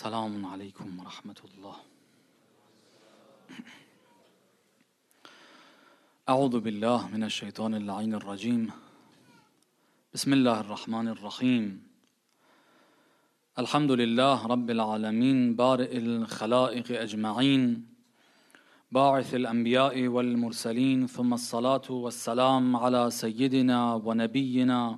السلام عليكم ورحمة الله. أعوذ بالله من الشيطان اللعين الرجيم. بسم الله الرحمن الرحيم. الحمد لله رب العالمين بارئ الخلائق أجمعين باعث الأنبياء والمرسلين، ثم الصلاة والسلام على سيدنا ونبينا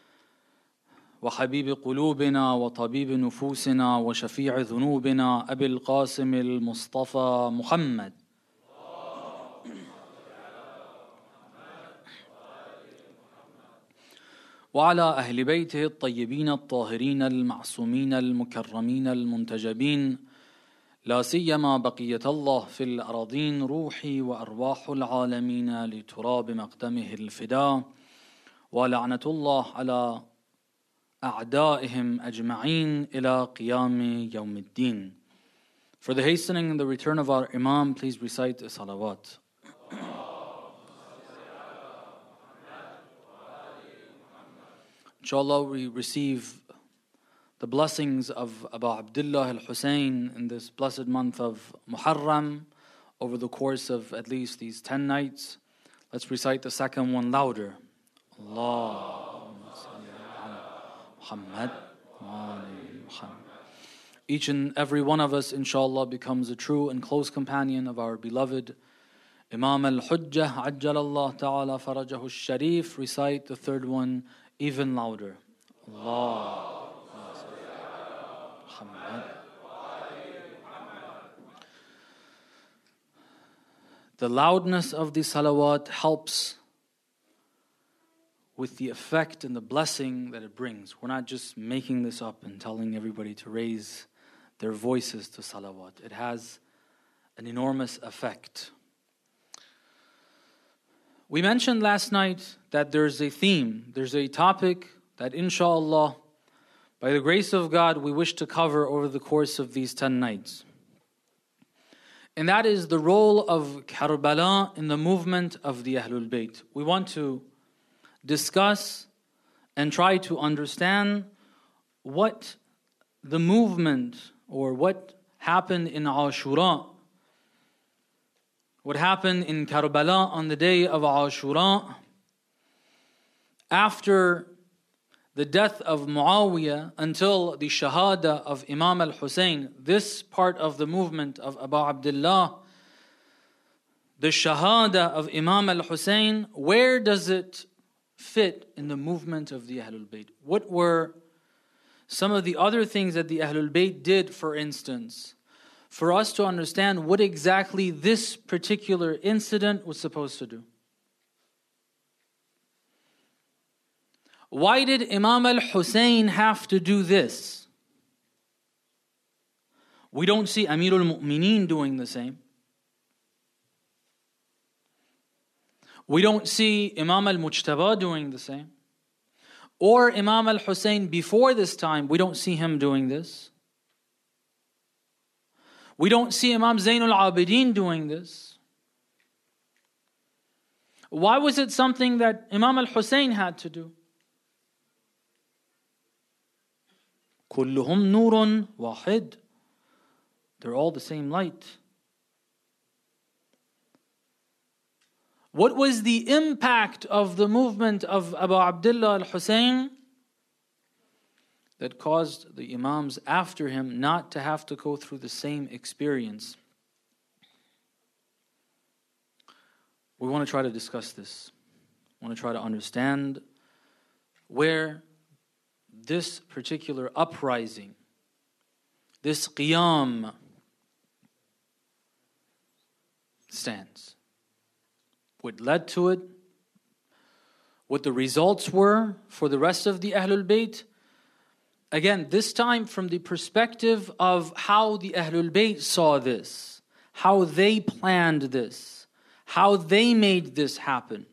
وحبيب قلوبنا وطبيب نفوسنا وشفيع ذنوبنا أبي القاسم المصطفى محمد وعلى أهل بيته الطيبين الطاهرين المعصومين المكرمين المنتجبين، لا سيما بقية الله في الأراضين، روحي وأرواح العالمين لتراب مقدمه الفداء، ولعنة الله على أعدائهم أجمعين إلى قيام يوم الدين. For the hastening and the return of our Imam, please recite the salawat. Inshallah, we receive the blessings of Abu Abdullah al-Hussein in this blessed month of Muharram over the course of at least these 10 nights. Let's recite the second one louder. Allahumma salli ala Muhammad wa ali Muhammad. Each and every one of us, inshallah, becomes a true and close companion of our beloved Imam al-Hujjah, Ajjalallah ta'ala farajahu al-Sharif. Recite the third one even louder. Allah. The loudness of the salawat helps with the effect and the blessing that it brings. We're not just making this up and telling everybody to raise their voices to salawat. It has an enormous effect. We mentioned last night that there's a theme, there's a topic that inshallah, by the grace of God, we wish to cover over the course of these 10 nights. And that is the role of Karbala in the movement of the Ahlul Bayt. We want to discuss and try to understand what the movement or what happened in Ashura, what happened in Karbala on the day of Ashura after the death of Muawiyah until the Shahada of Imam al-Hussein. This part of the movement of Abu Abdullah, the Shahada of Imam al-Hussein, where does it fit in the movement of the Ahlul Bayt? What were some of the other things that the Ahlul Bayt did, for instance, for us to understand what exactly this particular incident was supposed to do? Why did Imam al-Hussein have to do this? We don't see Amirul Mu'mineen doing the same. We don't see Imam al-Mujtaba doing the same. Or Imam al-Hussein before this time, we don't see him doing this. We don't see Imam Zainul Abidin doing this. Why was it something that Imam al-Hussein had to do? كلهم نور واحد. They're all the same light. What was the impact of the movement of Abu Abdullah al-Hussein that caused the Imams after him not to have to go through the same experience? We want to try to discuss this. We want to try to understand where this particular uprising, this qiyam, stands. What led to it, what the results were for the rest of the Ahlul Bayt. Again, this time from the perspective of how the Ahlul Bayt saw this, how they planned this, how they made this happen.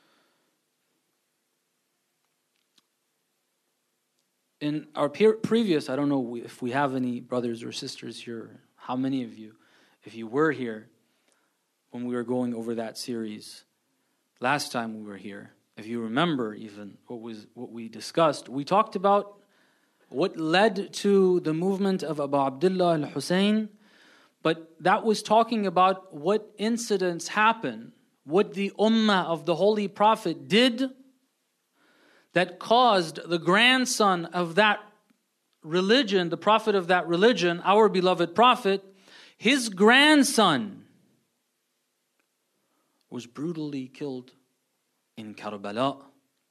In our previous, I don't know if we have any brothers or sisters here, how many of you, if you were here when we were going over that series, last time we were here, if you remember even what we discussed, we talked about what led to the movement of Abu Abdullah al-Hussein, but that was talking about what incidents happened, what the ummah of the Holy Prophet did that caused the grandson of that religion, the prophet of that religion, our beloved prophet, his grandson was brutally killed in Karbala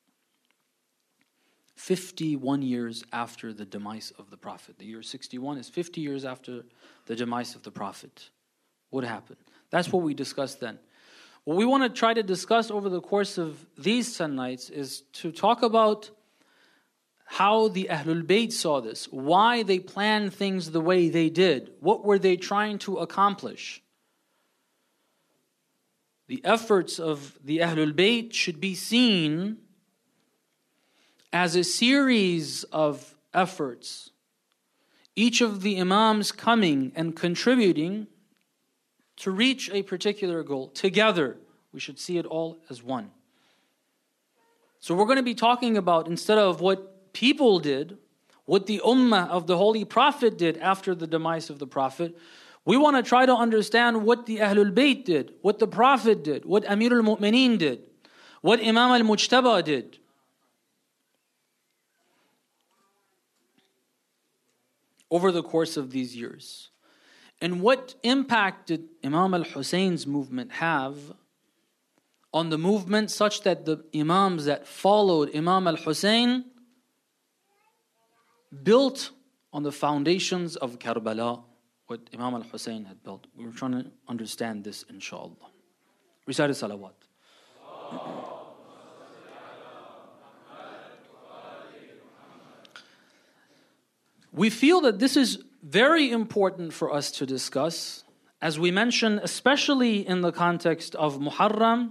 51 years after the demise of the prophet. The year 61 is 50 years after the demise of the prophet. What happened? That's what we discussed then. What we want to try to discuss over the course of these 10 nights is to talk about how the Ahlul Bayt saw this, why they planned things the way they did, what were they trying to accomplish. The efforts of the Ahlul Bayt should be seen as a series of efforts, each of the Imams coming and contributing to reach a particular goal. Together, we should see it all as one. So we're going to be talking about, instead of what people did, what the ummah of the Holy Prophet did after the demise of the Prophet, we want to try to understand what the Ahlul Bayt did, what the Prophet did, what Amir al-Mu'mineen did, what Imam al-Mujtaba did. Over the course of these years. And what impact did Imam al-Husayn's movement have on the movement, such that the Imams that followed Imam al-Husayn built on the foundations of Karbala, what Imam al-Husayn had built. We're trying to understand this, inshallah. Recite salawat. We feel that this is very important for us to discuss, as we mentioned, especially in the context of Muharram,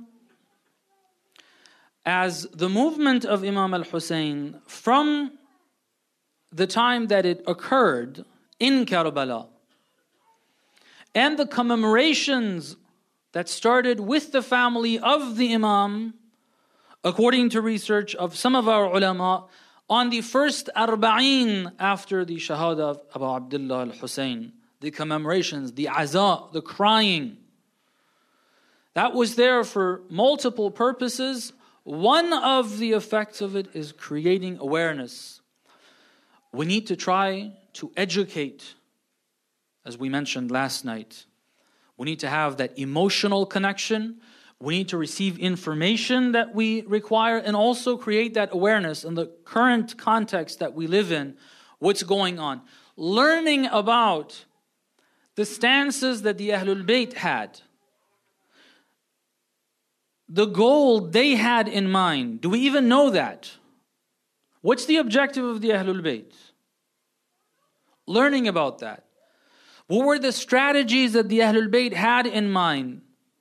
as the movement of Imam al-Husayn, from the time that it occurred in Karbala, and the commemorations that started with the family of the Imam, according to research of some of our ulama, on the first Arba'een after the Shahada of Abu Abdullah al-Hussein, the commemorations, the aza, the crying, that was there for multiple purposes. One of the effects of it is creating awareness. We need to try to educate, as we mentioned last night. We need to have that emotional connection. We need to receive information that we require, and also create that awareness in the current context that we live in, what's going on. Learning about the stances that the Ahlul Bayt had, the goal they had in mind. Do we even know that? What's the objective of the Ahlul Bayt? Learning about that. What were the strategies that the Ahlul Bayt had in mind?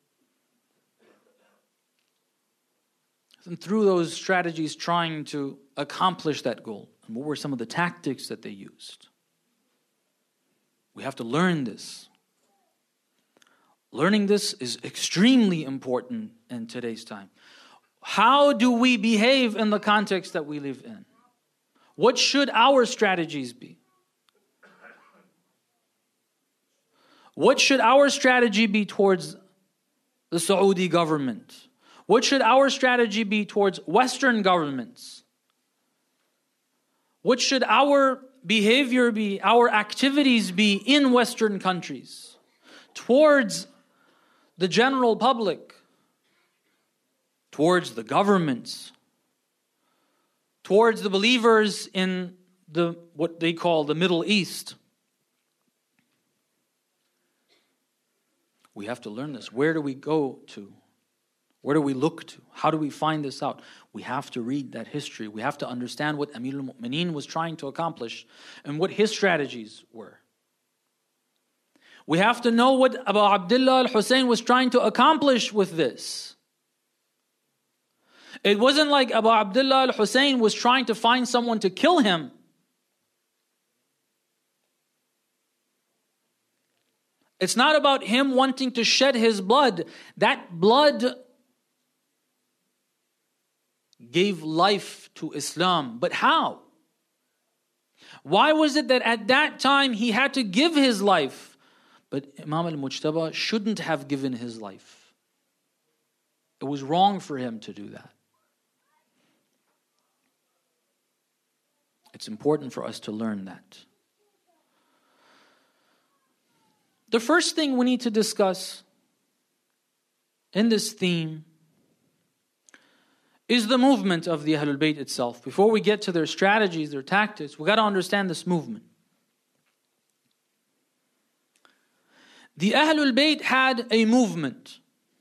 And through those strategies, trying to accomplish that goal. And what were some of the tactics that they used? We have to learn this. Learning this is extremely important in today's time. How do we behave in the context that we live in? What should our strategies be? What should our strategy be towards the Saudi government? What should our strategy be towards Western governments? What should our behavior be, our activities be in Western countries towards the general public, towards the governments, towards the believers in what they call the Middle East? We have to learn this. Where do we go to? Where do we look to? How do we find this out? We have to read that history. We have to understand what Amir al-Mu'mineen was trying to accomplish and what his strategies were. We have to know what Abu Abdullah al-Hussein was trying to accomplish with this. It wasn't like Abu Abdullah al-Hussein was trying to find someone to kill him. It's not about him wanting to shed his blood. That blood gave life to Islam. But how? Why was it that at that time he had to give his life? But Imam al-Mujtaba shouldn't have given his life. It was wrong for him to do that. It's important for us to learn that. The first thing we need to discuss in this theme is the movement of the Ahlul Bayt itself. Before we get to their strategies, their tactics, we got to understand this movement. The Ahlul Bayt had a movement.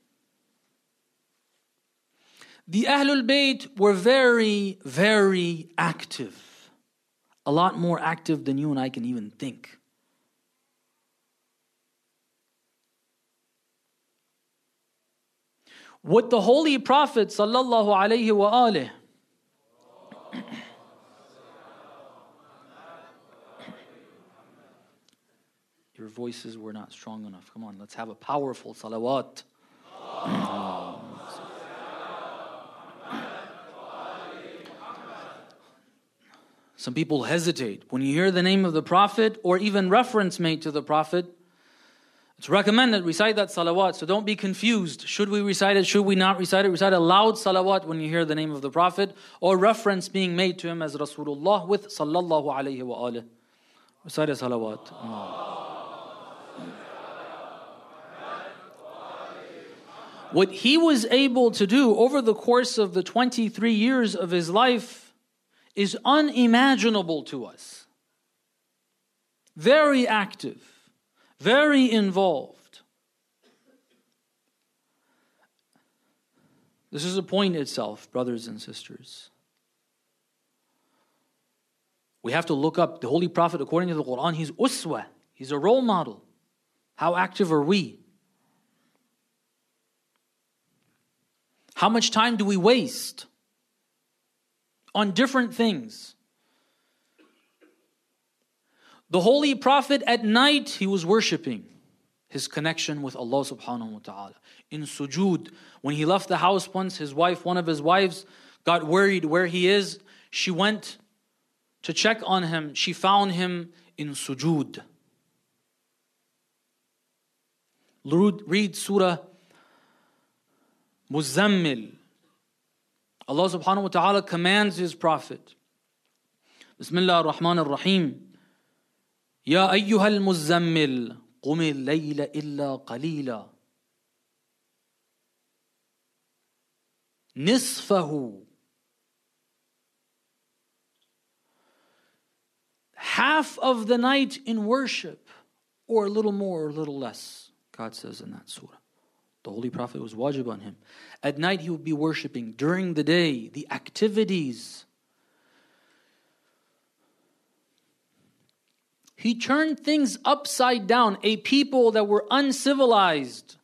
The Ahlul Bayt were very, very active. A lot more active than you and I can even think. What the Holy Prophet sallallahu alaihi wa alihi your voices were not strong enough. Come on, let's have a powerful salawat. Some people hesitate. When you hear the name of the Prophet or even reference made to the Prophet, it's recommended recite that salawat. So don't be confused. Should we recite it? Should we not recite it? Recite a loud salawat when you hear the name of the Prophet or reference being made to him as Rasulullah with sallallahu alayhi wa alihi. Recite a salawat. What he was able to do over the course of the 23 years of his life is unimaginable to us. Very active, very involved. This is a point itself, brothers and sisters. We have to look up the Holy Prophet according to the Quran. He's uswa, he's a role model. How active are we? How much time do we waste on different things? The Holy Prophet at night, he was worshipping his connection with Allah subhanahu wa ta'ala. In sujood, when he left the house once, his wife, one of his wives, got worried where he is. She went to check on him. She found him in sujood. Read Surah Muzammil. Allah subhanahu wa ta'ala commands his Prophet. Bismillah ar-Rahman ar-Rahim. Ya ayyuhal muzammil, qumil layla illa qalila. Nisfahu. Half of the night in worship, or a little more or a little less, God says in that surah. The Holy Prophet was wajib on him. At night he would be worshipping. During the day, the activities. He turned things upside down. A people that were uncivilized.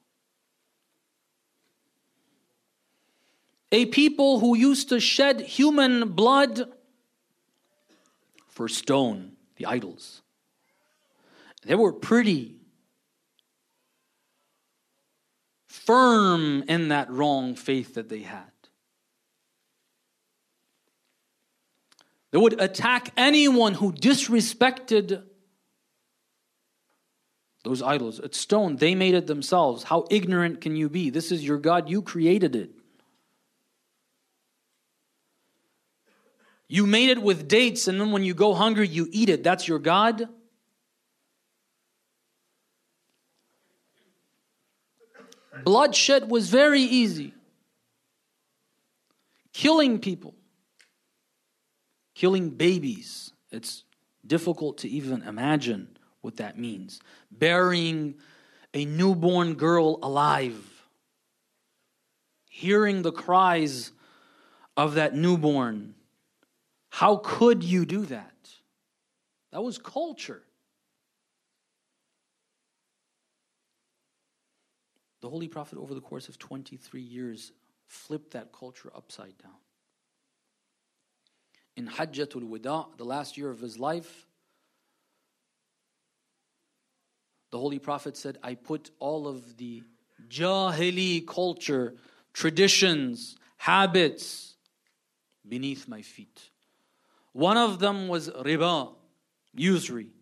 A people who used to shed human blood for stone, the idols. They were pretty firm in that wrong faith that they had. They would attack anyone who disrespected those idols. It's stone. They made it themselves. How ignorant can you be? This is your God. You created it. You made it with dates, and then when you go hungry, you eat it. That's your God? Bloodshed was very easy. Killing people. Killing babies. It's difficult to even imagine what that means. Burying a newborn girl alive. Hearing the cries of that newborn. How could you do that? That was culture. The Holy Prophet, over the course of 23 years, flipped that culture upside down. In Hajjatul Wada, the last year of his life, the Holy Prophet said, I put all of the Jahili culture, traditions, habits beneath my feet. One of them was riba, Usury.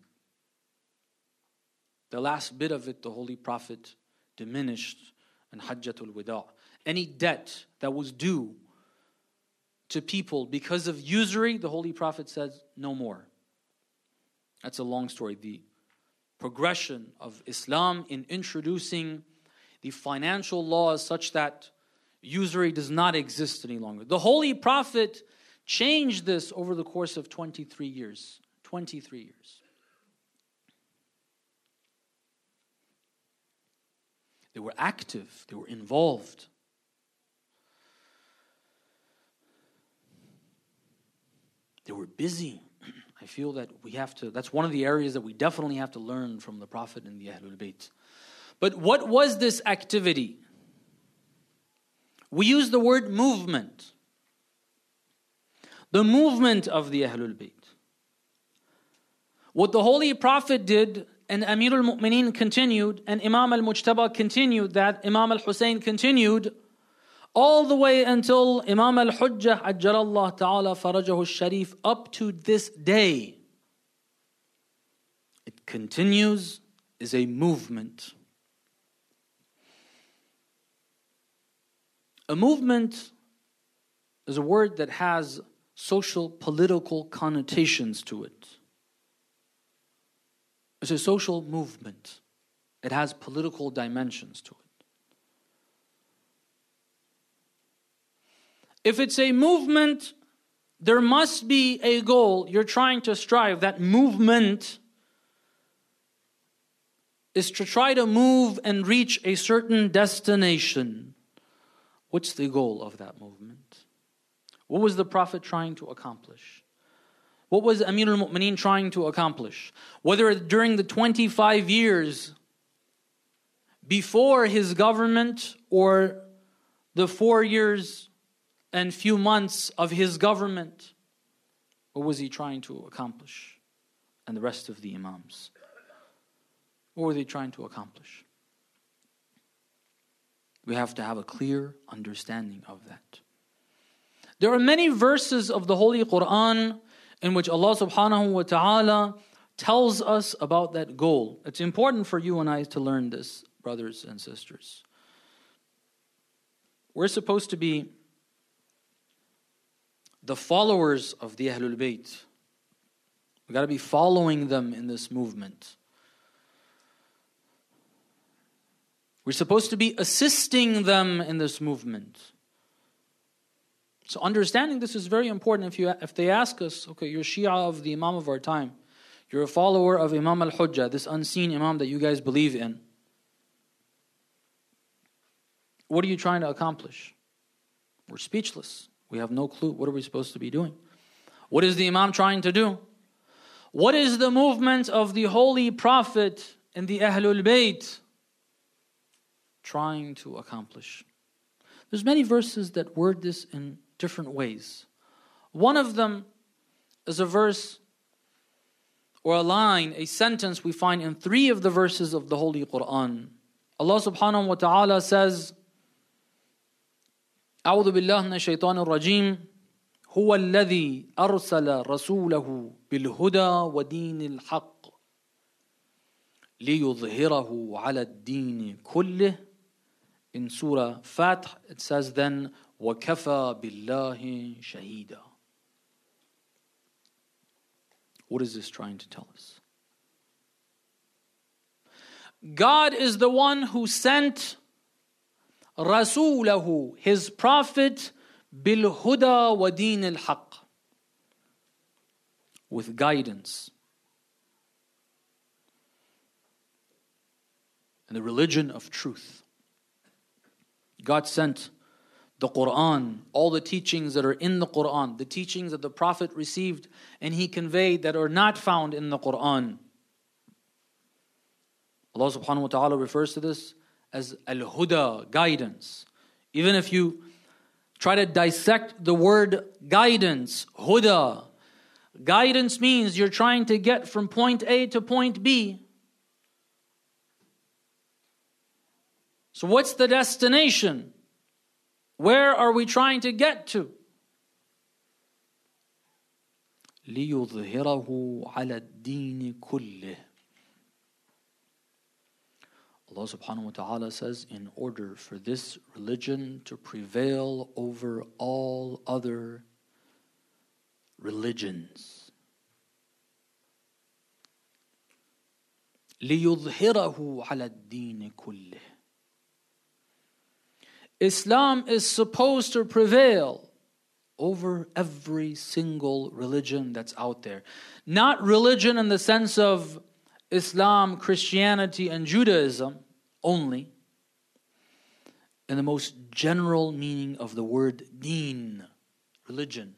The last bit of it, the Holy Prophet diminished in Hajjatul Wada. Any debt that was due to people because of usury, the Holy Prophet says, no more. That's a long story. The progression of Islam in introducing the financial laws such that usury does not exist any longer. The Holy Prophet changed this over the course of 23 years. 23 years. They were active. They were involved. They were busy. I feel that that's one of the areas that we definitely have to learn from the Prophet and the Ahlul Bayt. But what was this activity? We use the word movement. The movement of the Ahlul Bayt. What the Holy Prophet did, and Amir al-Mu'mineen continued, and Imam al-Mujtaba continued, that Imam al-Hussein continued, all the way until Imam al-Hujjah Ajjalallah Ta'ala Farajahu al-Sharif, up to this day. It continues, is a movement. A movement is a word that has social, political connotations to it. It's a social movement. It has political dimensions to it. If it's a movement, there must be a goal you're trying to strive. That movement is to try to move and reach a certain destination. What's the goal of that movement? What was the Prophet trying to accomplish? What was Amir al-Mu'mineen trying to accomplish? Whether during the 25 years before his government or the 4 years and few months of his government, what was he trying to accomplish? And the rest of the Imams, what were they trying to accomplish? We have to have a clear understanding of that. There are many verses of the Holy Quran in which Allah subhanahu wa ta'ala tells us about that goal. It's important for you and I to learn this, brothers and sisters. We're supposed to be the followers of the Ahlul Bayt. We've got to be following them in this movement. We're supposed to be assisting them in this movement. So understanding this is very important. If they ask us, okay, you're Shia of the Imam of our time, you're a follower of Imam al-Hujjah, this unseen Imam that you guys believe in, what are you trying to accomplish? We're speechless. We have no clue. What are we supposed to be doing? What is the Imam trying to do? What is the movement of the Holy Prophet and the Ahlul Bayt trying to accomplish? There's many verses that word this in different ways. One of them is a verse or a line, a sentence we find in 3 of the verses of the Holy Quran. Allah subhanahu wa ta'ala says, أعوذ بالله من الشيطان الرجيم هو الذي أرسل رسوله بالهدى ودين الحق ليظهره على الدين كله. In Surah Fath, it says then, وَكَفَى بِاللَّهِ شَهِيدًا. What is this trying to tell us? God is the one who sent Rasulahu, his prophet, بالهدى ودين الحق, with guidance and the religion of truth. God sent the Quran, all the teachings that are in the Quran, the teachings that the Prophet received and he conveyed that are not found in the Quran. Allah subhanahu wa ta'ala refers to this as al-huda, guidance. Even if you try to dissect the word guidance, huda, guidance means you're trying to get from point A to point B. So what's the destination? Where are we trying to get to? لِيُظْهِرَهُ عَلَى الدِّينِ كُلِّهِ. Allah subhanahu wa ta'ala says, in order for this religion to prevail over all other religions. لِيُظْهِرَهُ عَلَى الدِّينِ كُلِّهِ. Islam is supposed to prevail over every single religion that's out there. Not religion in the sense of Islam, Christianity, and Judaism only. In the most general meaning of the word deen, religion.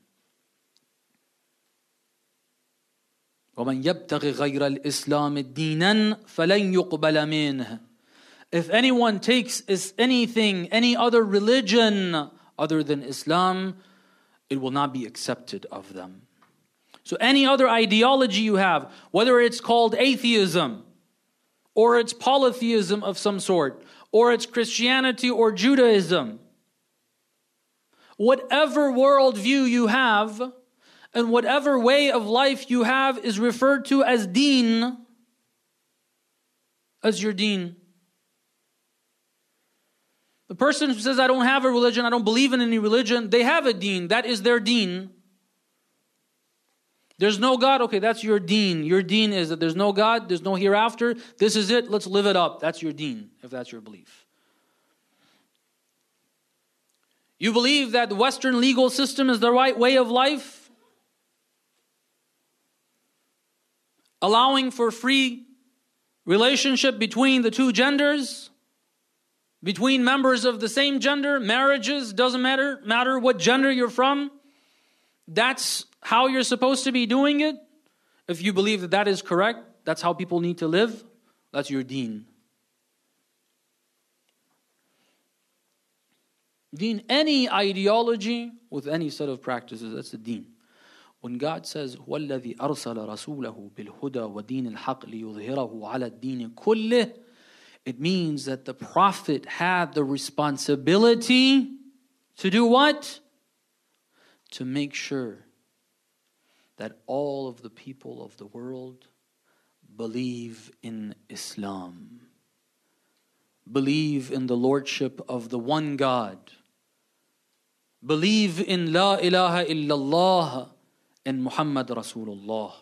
وَمَنْ يَبْتَغِ غَيْرَ الْإِسْلَامِ دِينًا فَلَنْ يُقْبَلَ مِنْهُ. If anyone takes anything, any other religion other than Islam, it will not be accepted of them. So any other ideology you have, whether it's called atheism, or it's polytheism of some sort, or it's Christianity or Judaism, whatever worldview you have, and whatever way of life you have is referred to as deen, as your deen. The person who says, I don't have a religion, I don't believe in any religion, they have a deen. That is their deen. There's no God. Okay, that's your deen. Your deen is that there's no God, there's no hereafter. This is it. Let's live it up. That's your deen, if that's your belief. You believe that the Western legal system is the right way of life? Allowing for free relationship between the two genders? Between members of the same gender, marriages, doesn't matter what gender you're from. That's how you're supposed to be doing it. If you believe that that is correct, that's how people need to live, that's your deen. Deen, any ideology with any set of practices, that's the deen. When God says, هُوَ الَّذِي أَرْسَلَ رَسُولَهُ بِالْهُدَى وَدِينِ الْحَقِّ لِيُظْهِرَهُ عَلَى الدِّينِ كُلِّهِ. It means that the Prophet had the responsibility to do what? To make sure that all of the people of the world believe in Islam. Believe in the Lordship of the one God. Believe in La ilaha illallah and Muhammad Rasulullah.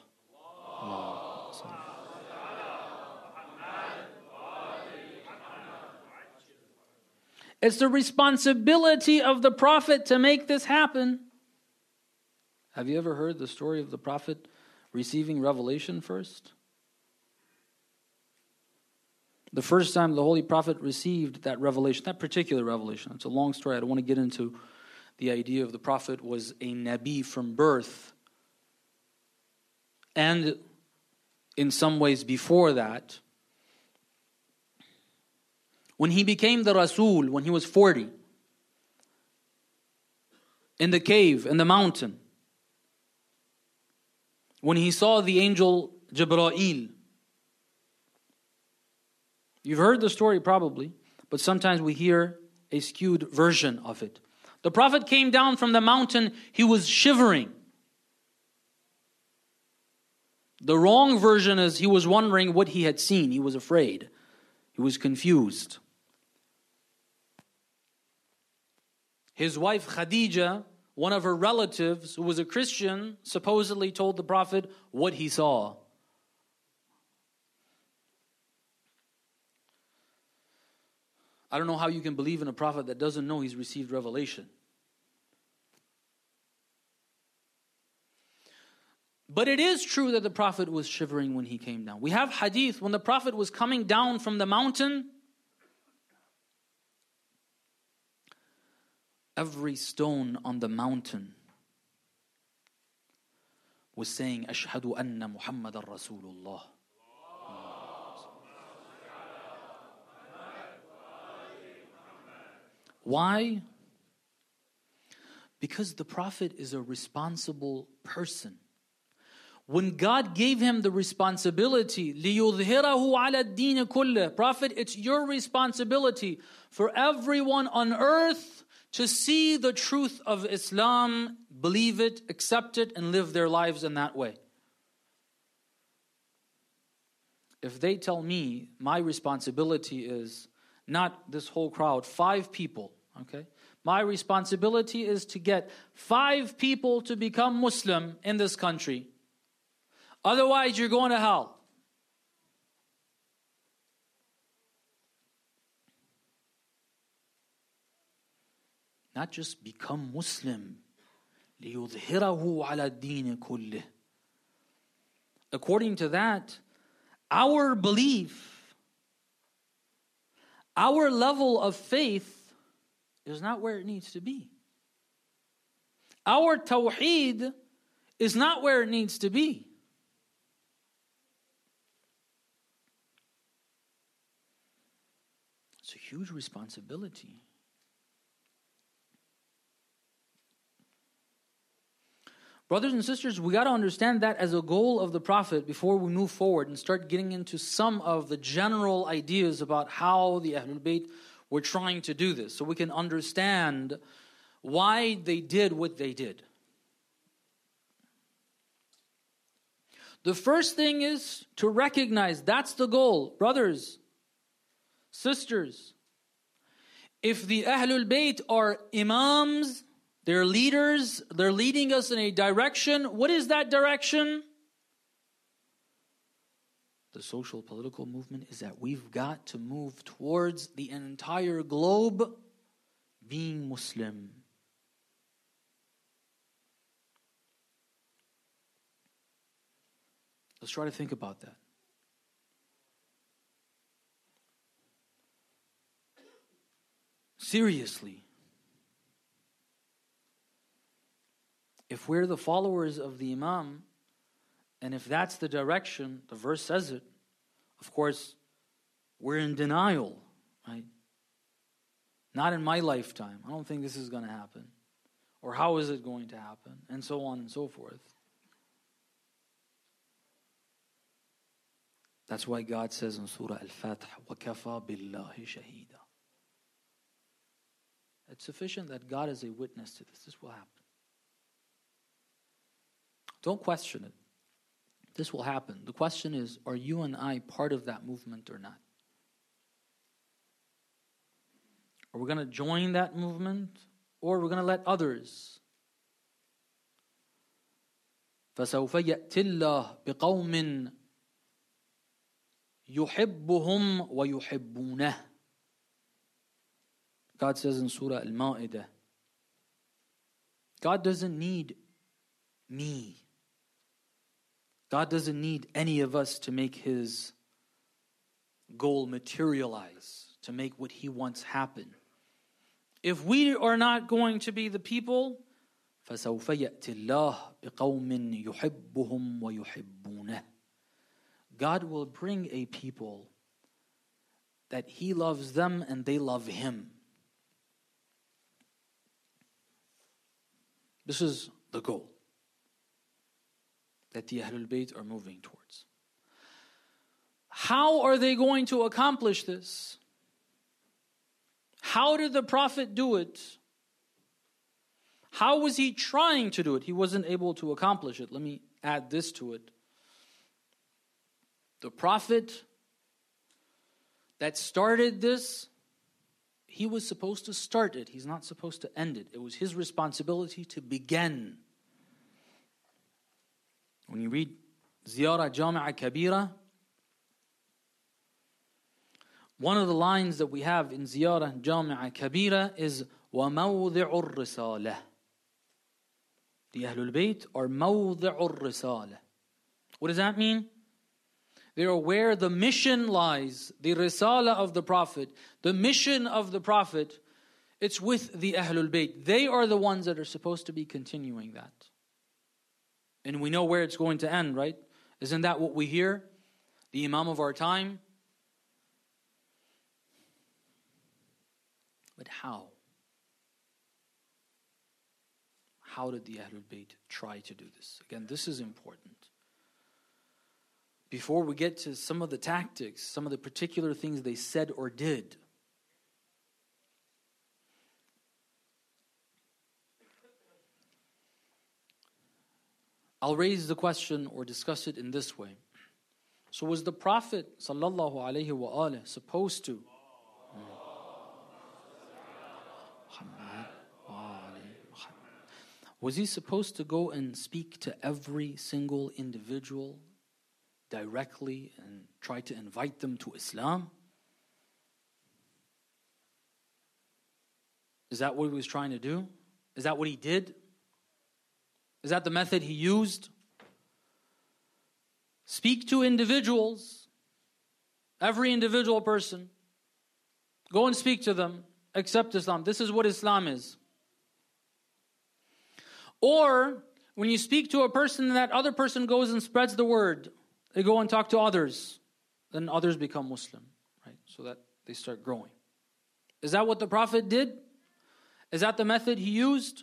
It's the responsibility of the Prophet to make this happen. Have you ever heard the story of the Prophet receiving revelation first? The first time the Holy Prophet received that revelation, that particular revelation, it's a long story, I don't want to get into the idea of the Prophet was a Nabi from birth. And in some ways before that, when he became the Rasul, when he was 40, in the cave, in the mountain, when he saw the angel Jibreel. You've heard the story probably, but sometimes we hear a skewed version of it. The Prophet came down from the mountain, he was shivering. The wrong version is he was wondering what he had seen. He was afraid. He was confused. His wife Khadija, one of her relatives who was a Christian, supposedly told the Prophet what he saw. I don't know how you can believe in a prophet that doesn't know he's received revelation. But it is true that the Prophet was shivering when he came down. We have hadith, when the Prophet was coming down from the mountain, every stone on the mountain was saying, Ashhadu anna Muhammadan Rasulullah. Why? Because the Prophet is a responsible person. When God gave him the responsibility, لِيُظْهِرَهُ عَلَى الدِّينِ كُلِّهِ, Prophet, it's your responsibility for everyone on earth to see the truth of Islam, believe it, accept it, and live their lives in that way. If they tell me my responsibility is not this whole crowd, 5 people, okay? My responsibility is to get 5 people to become Muslim in this country. Otherwise, you're going to hell. Not just become Muslim. لِيُظْهِرَهُ عَلَى الدِّينِ كُلِّهِ. According to that, our belief, our level of faith is not where it needs to be. Our tawheed is not where it needs to be. It's a huge responsibility. Brothers and sisters, we got to understand that as a goal of the Prophet before we move forward and start getting into some of the general ideas about how the Ahlul Bayt were trying to do this, so we can understand why they did what they did. The first thing is to recognize that's the goal. Brothers, sisters, if the Ahlul Bayt are imams, they're leaders, they're leading us in a direction. What is that direction? The social political movement is that we've got to move towards the entire globe being Muslim. Let's try to think about that. Seriously. If we're the followers of the Imam, and if that's the direction, the verse says it, of course, we're in denial, right? Not in my lifetime. I don't think this is going to happen. Or how is it going to happen? And so on and so forth. That's why God says in Surah Al-Fatih, وَكَفَى بِاللَّهِ شَهِيدًا. It's sufficient that God is a witness to this. This will happen. Don't question it. This will happen. The question is, are you and I part of that movement or not? Are we going to join that movement, or are we going to let others? فَسَوْفَ يَأْتِ اللَّهُ بِقَوْمٍ يُحِبُّهُمْ وَيُحِبُّونَهُ. God says in Surah Al-Ma'idah, God doesn't need me. God doesn't need any of us to make His goal materialize, to make what He wants happen. If we are not going to be the people, فَسَوْفَ يَأْتِ اللَّهُ بِقَوْمٍ يُحِبُّهُمْ وَيُحِبُّونَهُ. God will bring a people that He loves them and they love Him. This is the goal that the Ahlul Bayt are moving towards. How are they going to accomplish this? How did the Prophet do it? How was he trying to do it? He wasn't able to accomplish it. Let me add this to it. The Prophet that started this, he was supposed to start it. He's not supposed to end it. It was his responsibility to begin. When you read Ziyarah Jami'a Kabira, one of the lines that we have in Ziyarah Jami'a Kabira is وَمَوْضِعُ الرِّسَالَةِ. The Ahlul Bayt are مَوْضِعُ الرِّسَالَةِ. What does that mean? They are where the mission lies, the Risala of the Prophet, the mission of the Prophet. It's with the Ahlul Bayt. They are the ones that are supposed to be continuing that. And we know where it's going to end, right? Isn't that what we hear? The Imam of our time. But how? How did the Ahlul Bayt try to do this? Again, this is important. Before we get to some of the tactics, some of the particular things they said or did, I'll raise the question or discuss it in this way. So was the Prophet sallallahu alaihi wasallam supposed to was he supposed to go and speak to every single individual directly and try to invite them to Islam? Is that what he was trying to do? Is that what he did? Is that the method he used? Speak to individuals, every individual person. Go and speak to them, accept Islam. This is what Islam is. Or, when you speak to a person, that other person goes and spreads the word. They go and talk to others. Then others become Muslim, right? So that they start growing. Is that what the Prophet did? Is that the method he used?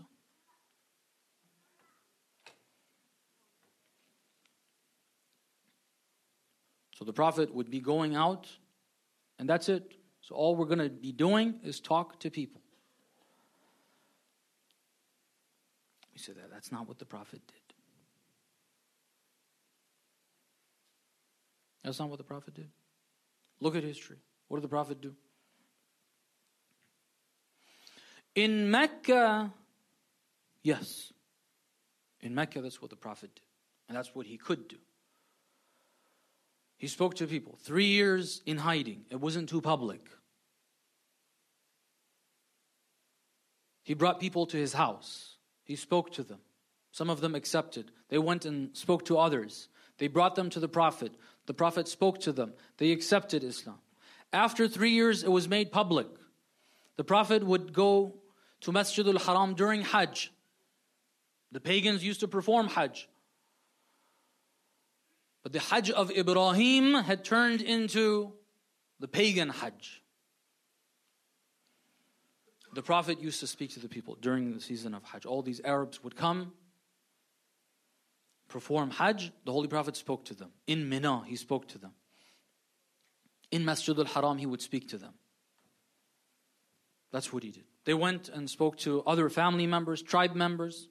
So the Prophet would be going out, and that's it. So all we're going to be doing is talk to people. You say that's not what the Prophet did. That's not what the Prophet did. Look at history. What did the Prophet do? In Mecca, yes. In Mecca, that's what the Prophet did. And that's what he could do. He spoke to people. 3 years in hiding. It wasn't too public. He brought people to his house. He spoke to them. Some of them accepted. They went and spoke to others. They brought them to the Prophet. The Prophet spoke to them. They accepted Islam. After 3 years, it was made public. The Prophet would go to Masjid al-Haram during Hajj. The pagans used to perform Hajj. But the Hajj of Ibrahim had turned into the pagan Hajj. The Prophet used to speak to the people during the season of Hajj. All these Arabs would come, perform Hajj. The Holy Prophet spoke to them. In Mina, he spoke to them. In Masjid al-Haram, he would speak to them. That's what he did. They went and spoke to other family members, tribe members.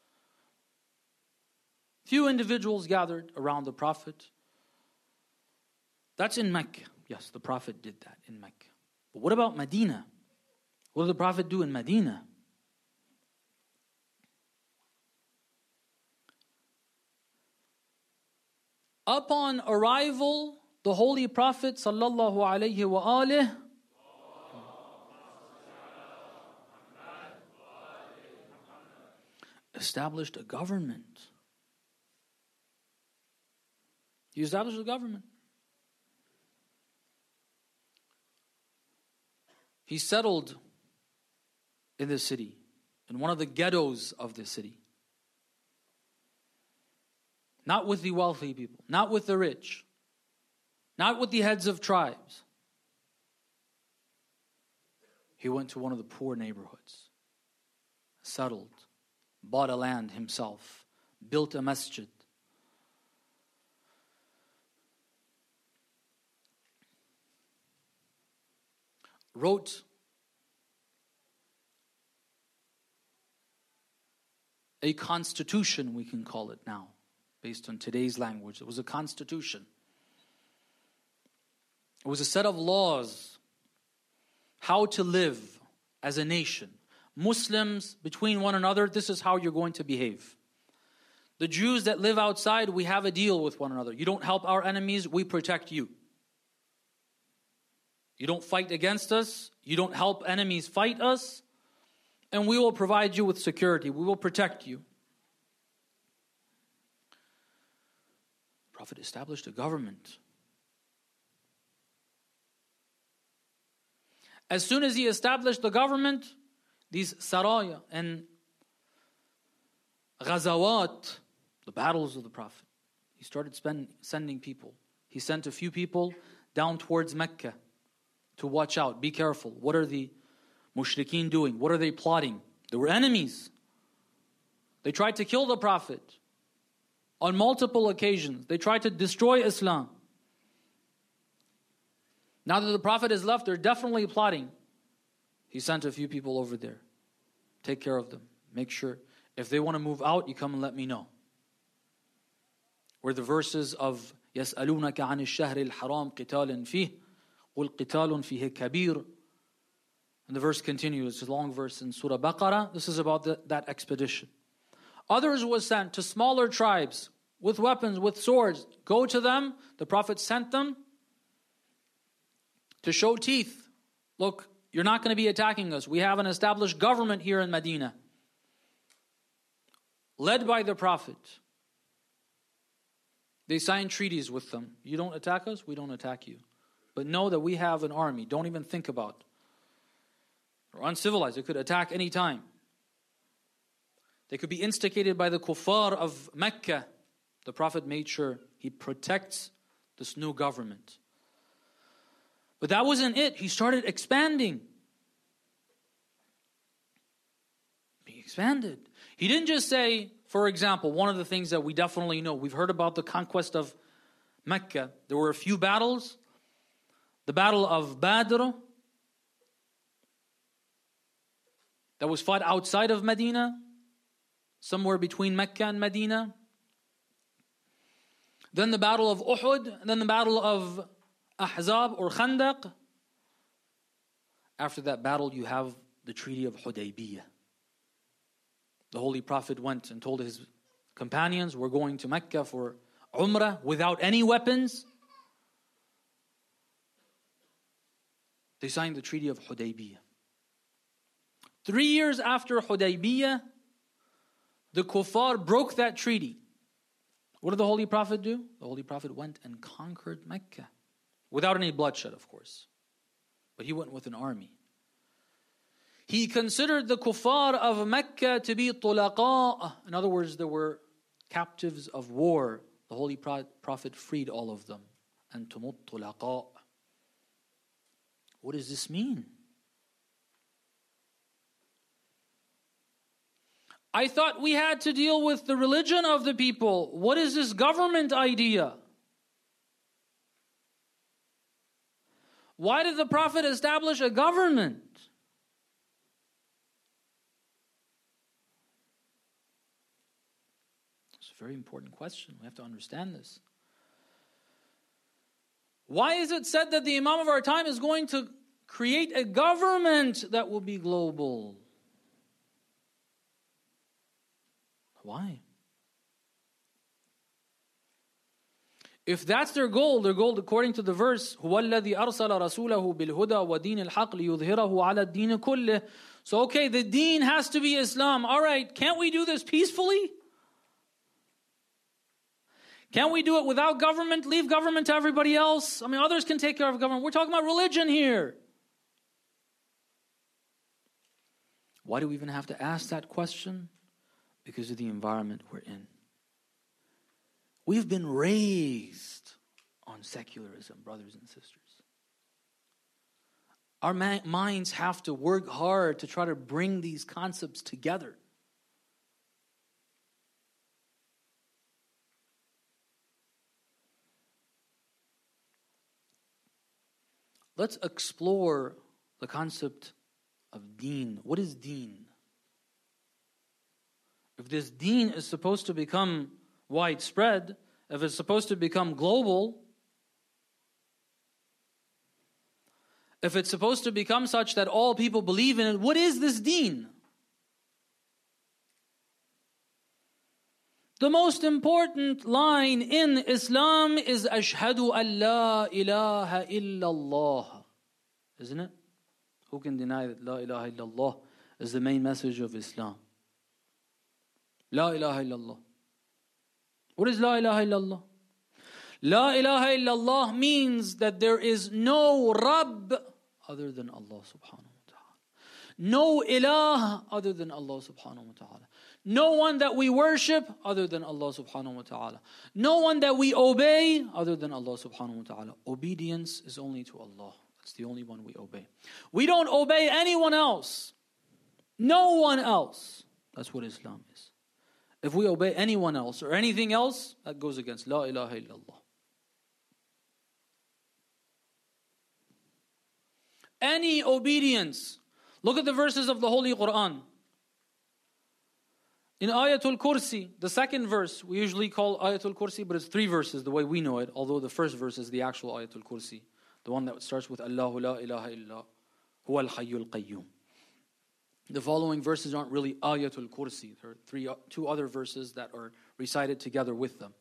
Few individuals gathered around the Prophet. That's in Mecca. Yes, the Prophet did that in Mecca. But what about Medina? What did the Prophet do in Medina? Upon arrival, the Holy Prophet sallallahu alaihi wasallam established a government. He established a government. He settled in the city, in one of the ghettos of the city. Not with the wealthy people, not with the rich, not with the heads of tribes. He went to one of the poor neighborhoods, settled, bought a land himself, built a masjid. Wrote a constitution, we can call it now, based on today's language. It was a constitution. It was a set of laws, how to live as a nation. Muslims between one another, this is how you're going to behave. The Jews that live outside, we have a deal with one another. You don't help our enemies, we protect you. You don't fight against us, you don't help enemies fight us, and we will provide you with security. We will protect you. The Prophet established a government. As soon as he established the government, these saraya and ghazawat, the battles of the Prophet, he started sending people. He sent a few people down towards Mecca to watch out, be careful. What are the mushrikeen doing? What are they plotting? They were enemies. They tried to kill the Prophet on multiple occasions. They tried to destroy Islam. Now that the Prophet is left, they're definitely plotting. He sent a few people over there. Take care of them. Make sure. If they want to move out, you come and let me know. where the verses of يَسْأَلُونَكَ عَنِ الشَّهْرِ الْحَرَامِ قِتَالٍ فِيهِ قُلْ قِتَالٌ فِيهِ كَبِيرٌ. And the verse continues, it's a long verse in Surah Baqarah. This is about that expedition. Others was sent to smaller tribes with weapons, with swords. Go to them. The Prophet sent them to show teeth. Look, you're not going to be attacking us. We have an established government here in Medina, led by the Prophet. They signed treaties with them. You don't attack us, we don't attack you. But know that we have an army. Don't even think about. They're uncivilized. They could attack any time. They could be instigated by the kuffar of Mecca. The Prophet made sure he protects this new government. But that wasn't it. He started expanding. He expanded. He didn't just say, for example, one of the things that we definitely know, we've heard about the conquest of Mecca. There were a few battles. The battle of Badr, that was fought outside of Medina, somewhere between Mecca and Medina. Then the battle of Uhud, and then the battle of Ahzab or Khandaq. After that battle, you have the Treaty of Hudaybiyah. The Holy Prophet went and told his companions, we're going to Mecca for Umrah without any weapons. They signed the Treaty of Hudaybiyah. 3 years after Hudaybiyah, the kuffar broke that treaty. What did the Holy Prophet do? The Holy Prophet went and conquered Mecca. Without any bloodshed, of course. But he went with an army. He considered the kuffar of Mecca to be tulaqa. In other words, there were captives of war. The Holy Prophet freed all of them. Antumut tulaqa. What does this mean? I thought we had to deal with the religion of the people. What is this government idea? Why did the Prophet establish a government? It's a very important question. We have to understand this. Why is it said that the Imam of our time is going to create a government that will be global? Why? If that's their goal according to the verse, هُوَ الَّذِي أَرْسَلَ رَسُولَهُ بِالْهُدَى وَدِينِ الْحَقِّ لِيُظْهِرَهُ عَلَى الدِّينِ كُلِّهِ. So okay, the deen has to be Islam. All right, can't we do this peacefully? Can't we do it without government? Leave government to everybody else? I mean, others can take care of government. We're talking about religion here. Why do we even have to ask that question? Because of the environment we're in. We've been raised on secularism, brothers and sisters. Our minds have to work hard to try to bring these concepts together. Let's explore the concept of deen. What is deen? If this deen is supposed to become widespread, if it's supposed to become global, if it's supposed to become such that all people believe in it, what is this deen? The most important line in Islam is Ashhadu an la ilaha illallah. Isn't it? Who can deny that La ilaha illallah is the main message of Islam? La ilaha illallah. What is La ilaha illallah? La ilaha illallah means that there is no Rabb other than Allah subhanahu wa ta'ala. No ilah other than Allah subhanahu wa ta'ala. No one that we worship other than Allah subhanahu wa ta'ala. No one that we obey other than Allah subhanahu wa ta'ala. Obedience is only to Allah. That's the only one we obey. We don't obey anyone else. No one else. That's what Islam is. If we obey anyone else or anything else, that goes against La ilaha illallah. Any obedience. Look at the verses of the Holy Quran. In Ayatul Kursi, the second verse, we usually call Ayatul Kursi, but it's 3 verses the way we know it, although the first verse is the actual Ayatul Kursi, the one that starts with Allahu la ilaha illa huwa al-hayyul qayyum. The following verses aren't really Ayatul Kursi. There are 2 other verses that are recited together with them.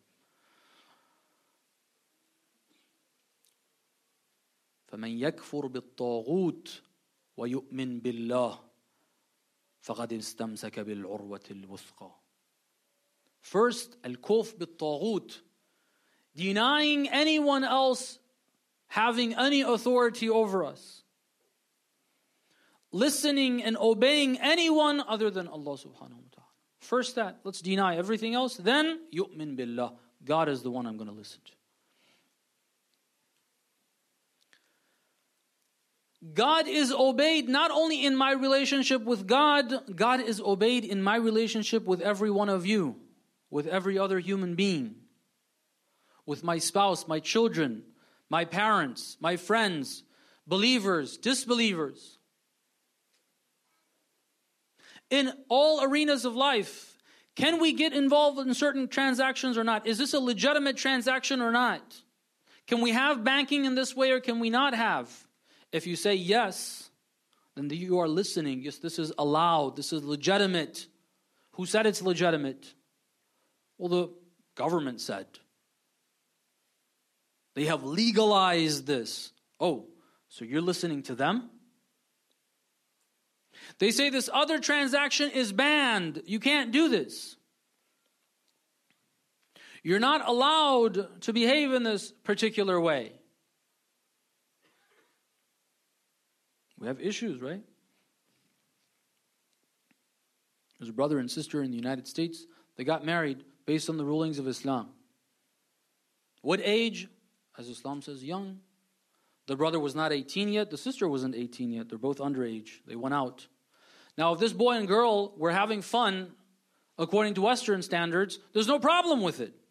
فَمَنْ يَكْفُرْ بِالطَّاغُوتِ وَيُؤْمِنْ بِاللَّهِ فَقَدْ اسْتَمْسَكَ بِالْعُرْوَةِ الْوُثْقَى. First, al-kufr bit-taghut, denying anyone else having any authority over us, listening and obeying anyone other than Allah subhanahu wa ta'ala. First that, let's deny everything else, then yu'min billah, God is the one I'm going to listen to. God is obeyed not only in my relationship with God, God is obeyed in my relationship with every one of you, with every other human being, with my spouse, my children, my parents, my friends, believers, disbelievers. In all arenas of life, can we get involved in certain transactions or not? Is this a legitimate transaction or not? Can we have banking in this way or can we not have? If you say yes, then you are listening. Yes, this is allowed. This is legitimate. Who said it's legitimate? Well, the government said. They have legalized this. Oh, so you're listening to them? They say this other transaction is banned. You can't do this. You're not allowed to behave in this particular way. We have issues, right? There's a brother and sister in the United States. They got married based on the rulings of Islam. What age? As Islam says, young. The brother was not 18 yet. The sister wasn't 18 yet. They're both underage. They went out. Now, if this boy and girl were having fun according to Western standards, there's no problem with it.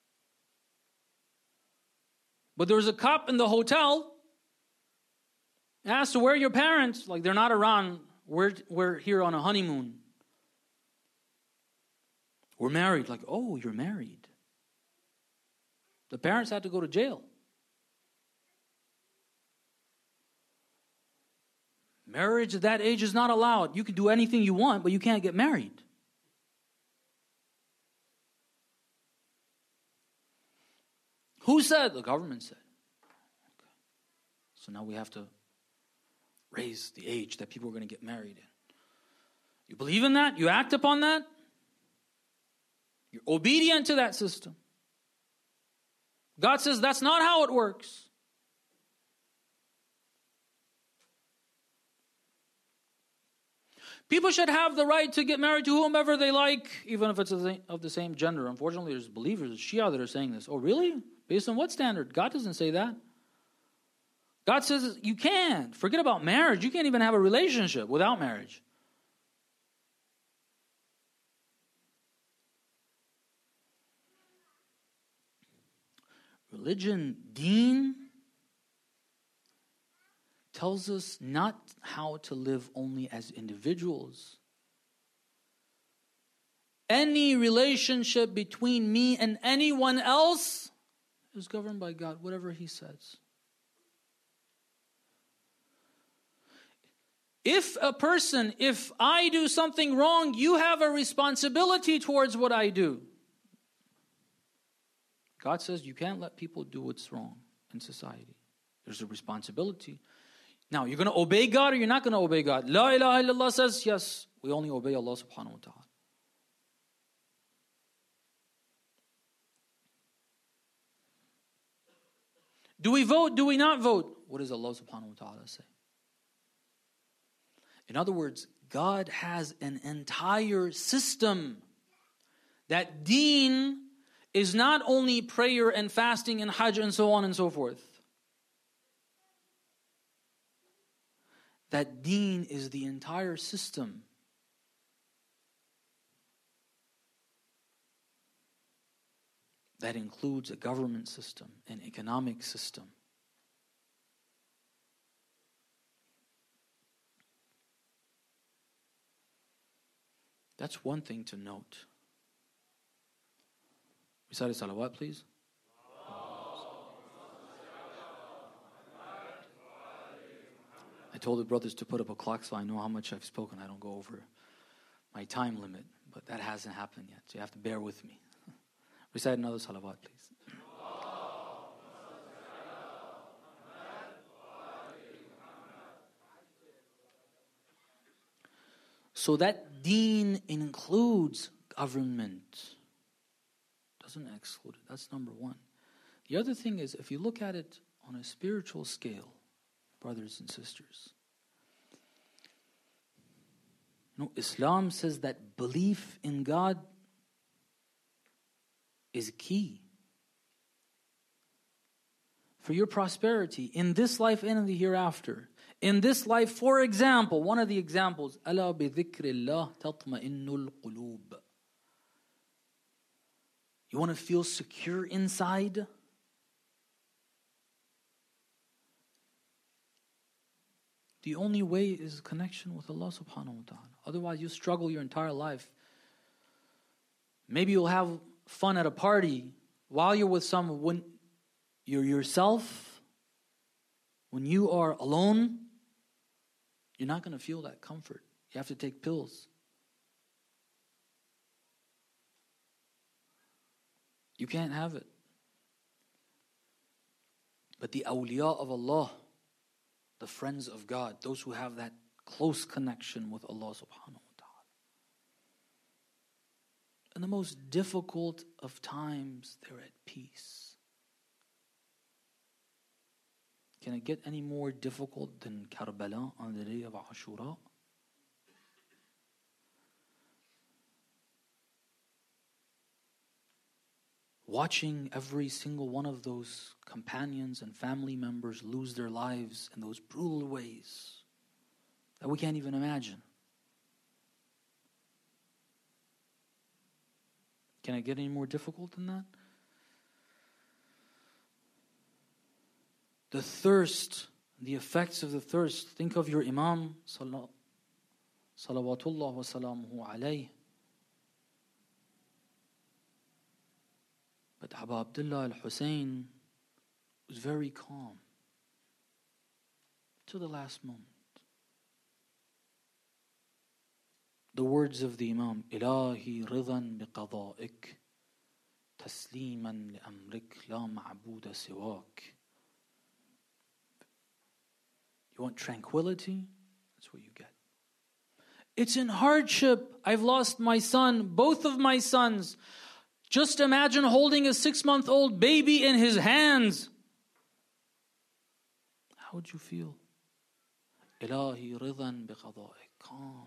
But there was a cop in the hotel asked, so where are your parents? Like, they're not around. We're here on a honeymoon. We're married. Like, oh, you're married. The parents had to go to jail. Marriage at that age is not allowed. You can do anything you want, but you can't get married. Who said? The government said. Okay. So now we have to raise the age that people are going to get married in. You believe in that? You act upon that? You're obedient to that system. God says that's not how it works. People should have the right to get married to whomever they like, even if it's of the same gender. Unfortunately, there's believers, Shia, that are saying this. Oh, really? Based on what standard? God doesn't say that. God says you can't. Forget about marriage. You can't even have a relationship without marriage. Religion, deen, tells us not how to live only as individuals. Any relationship between me and anyone else is governed by God, whatever He says. If I do something wrong, you have a responsibility towards what I do. God says you can't let people do what's wrong in society. There's a responsibility. Now, you're going to obey God or you're not going to obey God? La ilaha illallah says, yes, we only obey Allah subhanahu wa ta'ala. Do we vote? Do we not vote? What does Allah subhanahu wa ta'ala say? In other words, God has an entire system. That deen is not only prayer and fasting and hajj and so on and so forth. That deen is the entire system. That includes a government system, an economic system. That's one thing to note. Recite a salawat, please. I told the brothers to put up a clock so I know how much I've spoken. I don't go over my time limit, but that hasn't happened yet, so you have to bear with me. Recite another salawat, please. So that deen includes government. Doesn't exclude it. That's number one. The other thing is, if you look at it on a spiritual scale, brothers and sisters, Islam says that belief in God is key for your prosperity in this life and in the hereafter. In this life, for example, one of the examples, أَلَا بِذِكْرِ اللَّهِ تَطْمَئِنُّ الْقُلُوبِ. You want to feel secure inside? The only way is connection with Allah subhanahu wa ta'ala. Otherwise, you struggle your entire life. Maybe you'll have fun at a party while you're with someone. When you're yourself, when you are alone, you're not going to feel that comfort. You have to take pills. You can't have it. But the awliya of Allah, the friends of God, those who have that close connection with Allah subhanahu wa ta'ala, in the most difficult of times, they're at peace. Can it get any more difficult than Karbala on the day of Ashura? Watching every single one of those companions and family members lose their lives in those brutal ways that we can't even imagine. Can it get any more difficult than that? The thirst, the effects of the thirst. Think of your Imam, salawatullah wa salamuhu alayhi. But Abu Abdullah al-Hussein was very calm to the last moment. The words of the Imam, Ilahi ridan biqada'ik, tasliman li'amrik la ma'buda siwak. You want tranquility? That's what you get. It's in hardship. I've lost my son, both of my sons. Just imagine holding a 6-month-old baby in his hands. How would you feel? Ilahi ridan biqada'ik. Calm.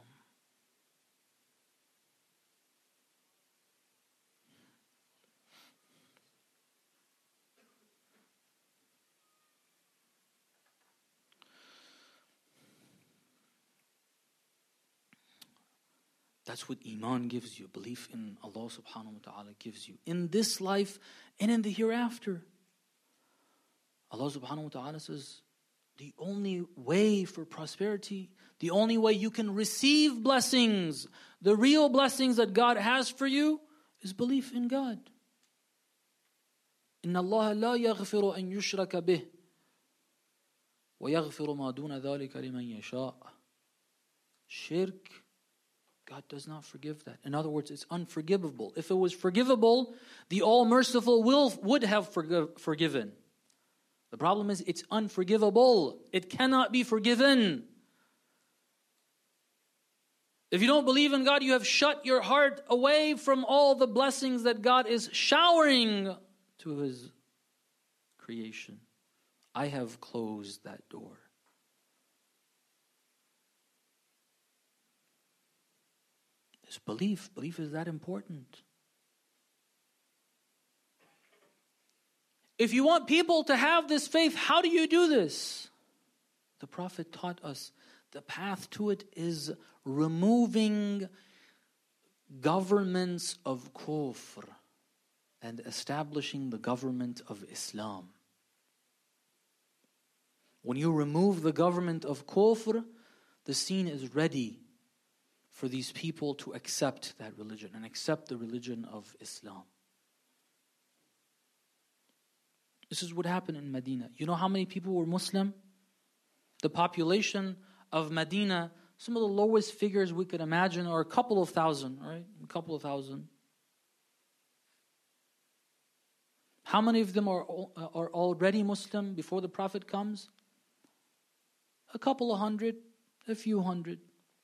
That's what Iman gives you. Belief in Allah subhanahu wa ta'ala gives you. In this life and in the hereafter. Allah subhanahu wa ta'ala says, the only way for prosperity, the only way you can receive blessings, the real blessings that God has for you, is belief in God. إِنَّ اللَّهَ لَا يَغْفِرُ أَن يُشْرَكَ بِهِ وَيَغْفِرُ مَا دُونَ ذَلِكَ لِمَنْ يَشَاءُ. Shirk, God does not forgive that. In other words, it's unforgivable. If it was forgivable, the All-Merciful would have forgiven. The problem is it's unforgivable. It cannot be forgiven. If you don't believe in God, you have shut your heart away from all the blessings that God is showering to His creation. I have closed that door. This belief is that important. If you want people to have this faith, how do you do this? The Prophet taught us the path to it is removing governments of kufr and establishing the government of Islam. When you remove the government of kufr, the scene is ready for these people to accept that religion and accept the religion of Islam. This is what happened in Medina. You know how many people were Muslim? The population of Medina, some of the lowest figures we could imagine are a couple of thousand, right? A couple of thousand. How many of them are already Muslim before the Prophet comes? A couple of hundred, a few hundred.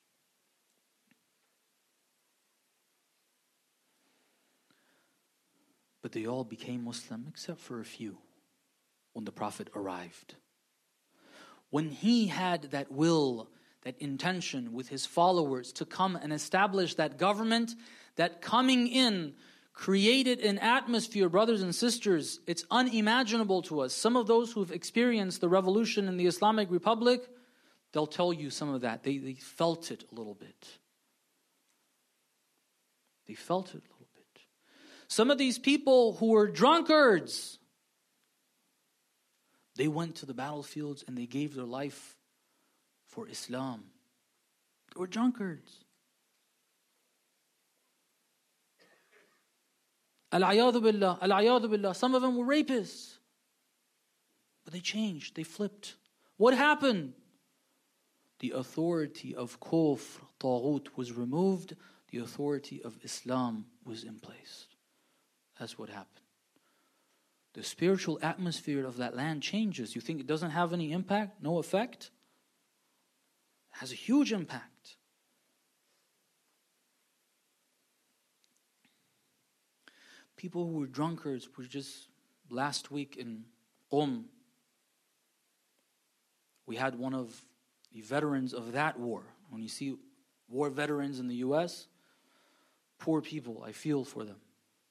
But they all became Muslim except for a few when the Prophet arrived. When he had that will, that intention with his followers to come and establish that government, that coming in created an atmosphere, brothers and sisters, it's unimaginable to us. Some of those who've experienced the revolution in the Islamic Republic, they'll tell you some of that. They felt it a little bit. They felt it a little bit. Some of these people who were drunkards, they went to the battlefields and they gave their life for Islam. They were drunkards. Al-ayadu billah, al-ayadu billah. Some of them were rapists. But they changed, they flipped. What happened? The authority of kufr, taghut, was removed. The authority of Islam was in place. That's what happened. The spiritual atmosphere of that land changes. You think it doesn't have any impact? No effect? It has a huge impact. People who were drunkards were just last week in we had one of the veterans of that war. When you see war veterans in the U.S., poor people, I feel for them.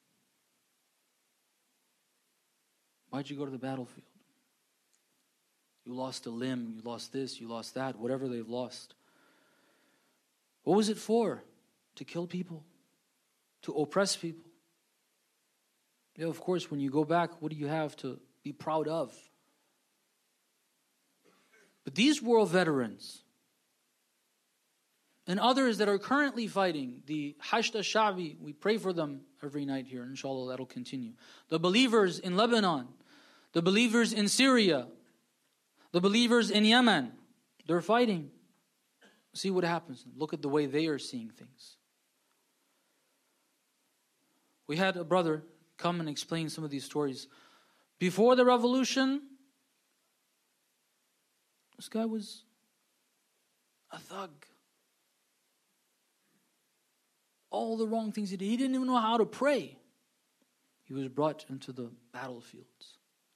Why'd you go to the battlefield? You lost a limb, you lost this, you lost that, whatever they've lost. What was it for? To kill people? To oppress people? Yeah, of course, when you go back, what do you have to be proud of? But these war veterans and others that are currently fighting, the Hashd al-Sha'bi, we pray for them every night here, inshallah that'll continue. The believers in Lebanon, the believers in Syria, the believers in Yemen, they're fighting. See what happens. Look at the way they are seeing things. We had a brother come and explain some of these stories. Before the revolution, this guy was a thug. All the wrong things he did. He didn't even know how to pray. He was brought into the battlefields.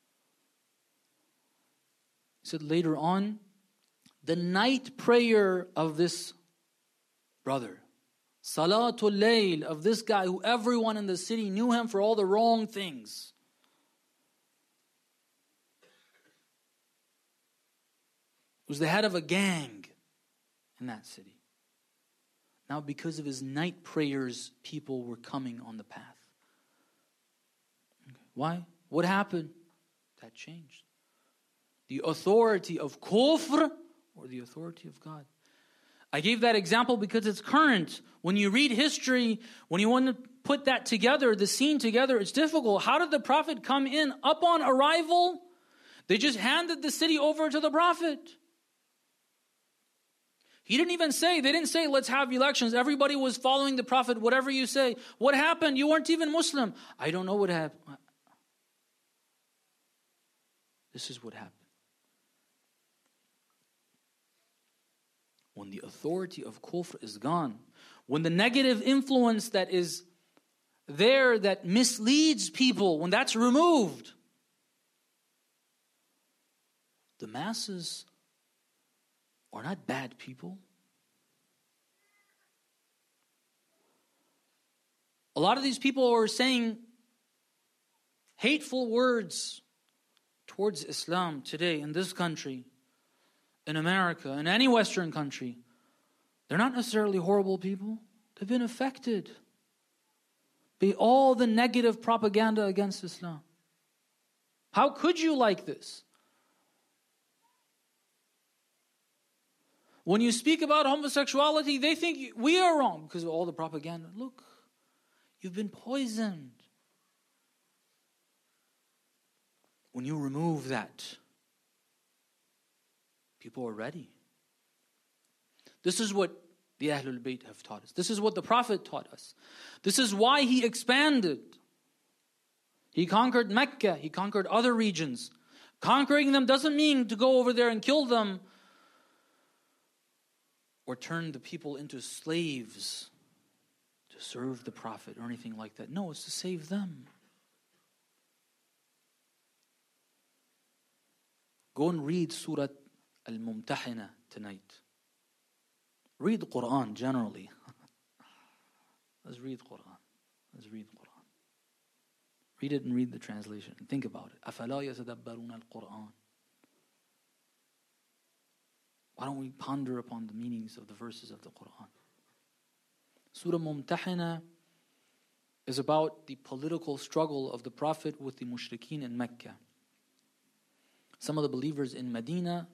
He said later on, the night prayer of this brother, Salatul Layl, of this guy who everyone in the city knew him for all the wrong things. Was the head of a gang in that city. Now because of his night prayers, people were coming on the path. Okay. Why? What happened? That changed. The authority of kufr or the authority of God. I gave that example because it's current. When you read history, when you want to put that together, the scene together, it's difficult. How did the Prophet come in? Upon arrival, they just handed the city over to the Prophet. He didn't even say, they didn't say, let's have elections. Everybody was following the Prophet, whatever you say. What happened? You weren't even Muslim. I don't know what happened. This is what happened. When the authority of kufr is gone, when the negative influence that is there that misleads people, when that's removed, the masses are not bad people. A lot of these people are saying hateful words towards Islam today in this country, in America, in any Western country. They're not necessarily horrible people. They've been affected by all the negative propaganda against Islam. How could you like this? When you speak about homosexuality, they think we are wrong because of all the propaganda. Look, you've been poisoned. When you remove that, people are ready. This is what the Ahlul Bayt have taught us. This is what the Prophet taught us. This is why he expanded. He conquered Mecca. He conquered other regions. Conquering them doesn't mean to go over there and kill them or turn the people into slaves to serve the Prophet or anything like that. No, it's to save them. Go and read Surah Al-Mumtahina tonight. Read the Quran generally. Let's read the Quran. Let's read the Quran. Read it and read the translation. And think about it. أَفَلَا يَتَدَبَّرُونَ الْقُرْآنَ. Why don't we ponder upon the meanings of the verses of the Quran? Surah Mumtahina is about the political struggle of the Prophet with the mushrikeen in Mecca. Some of the believers in Medina,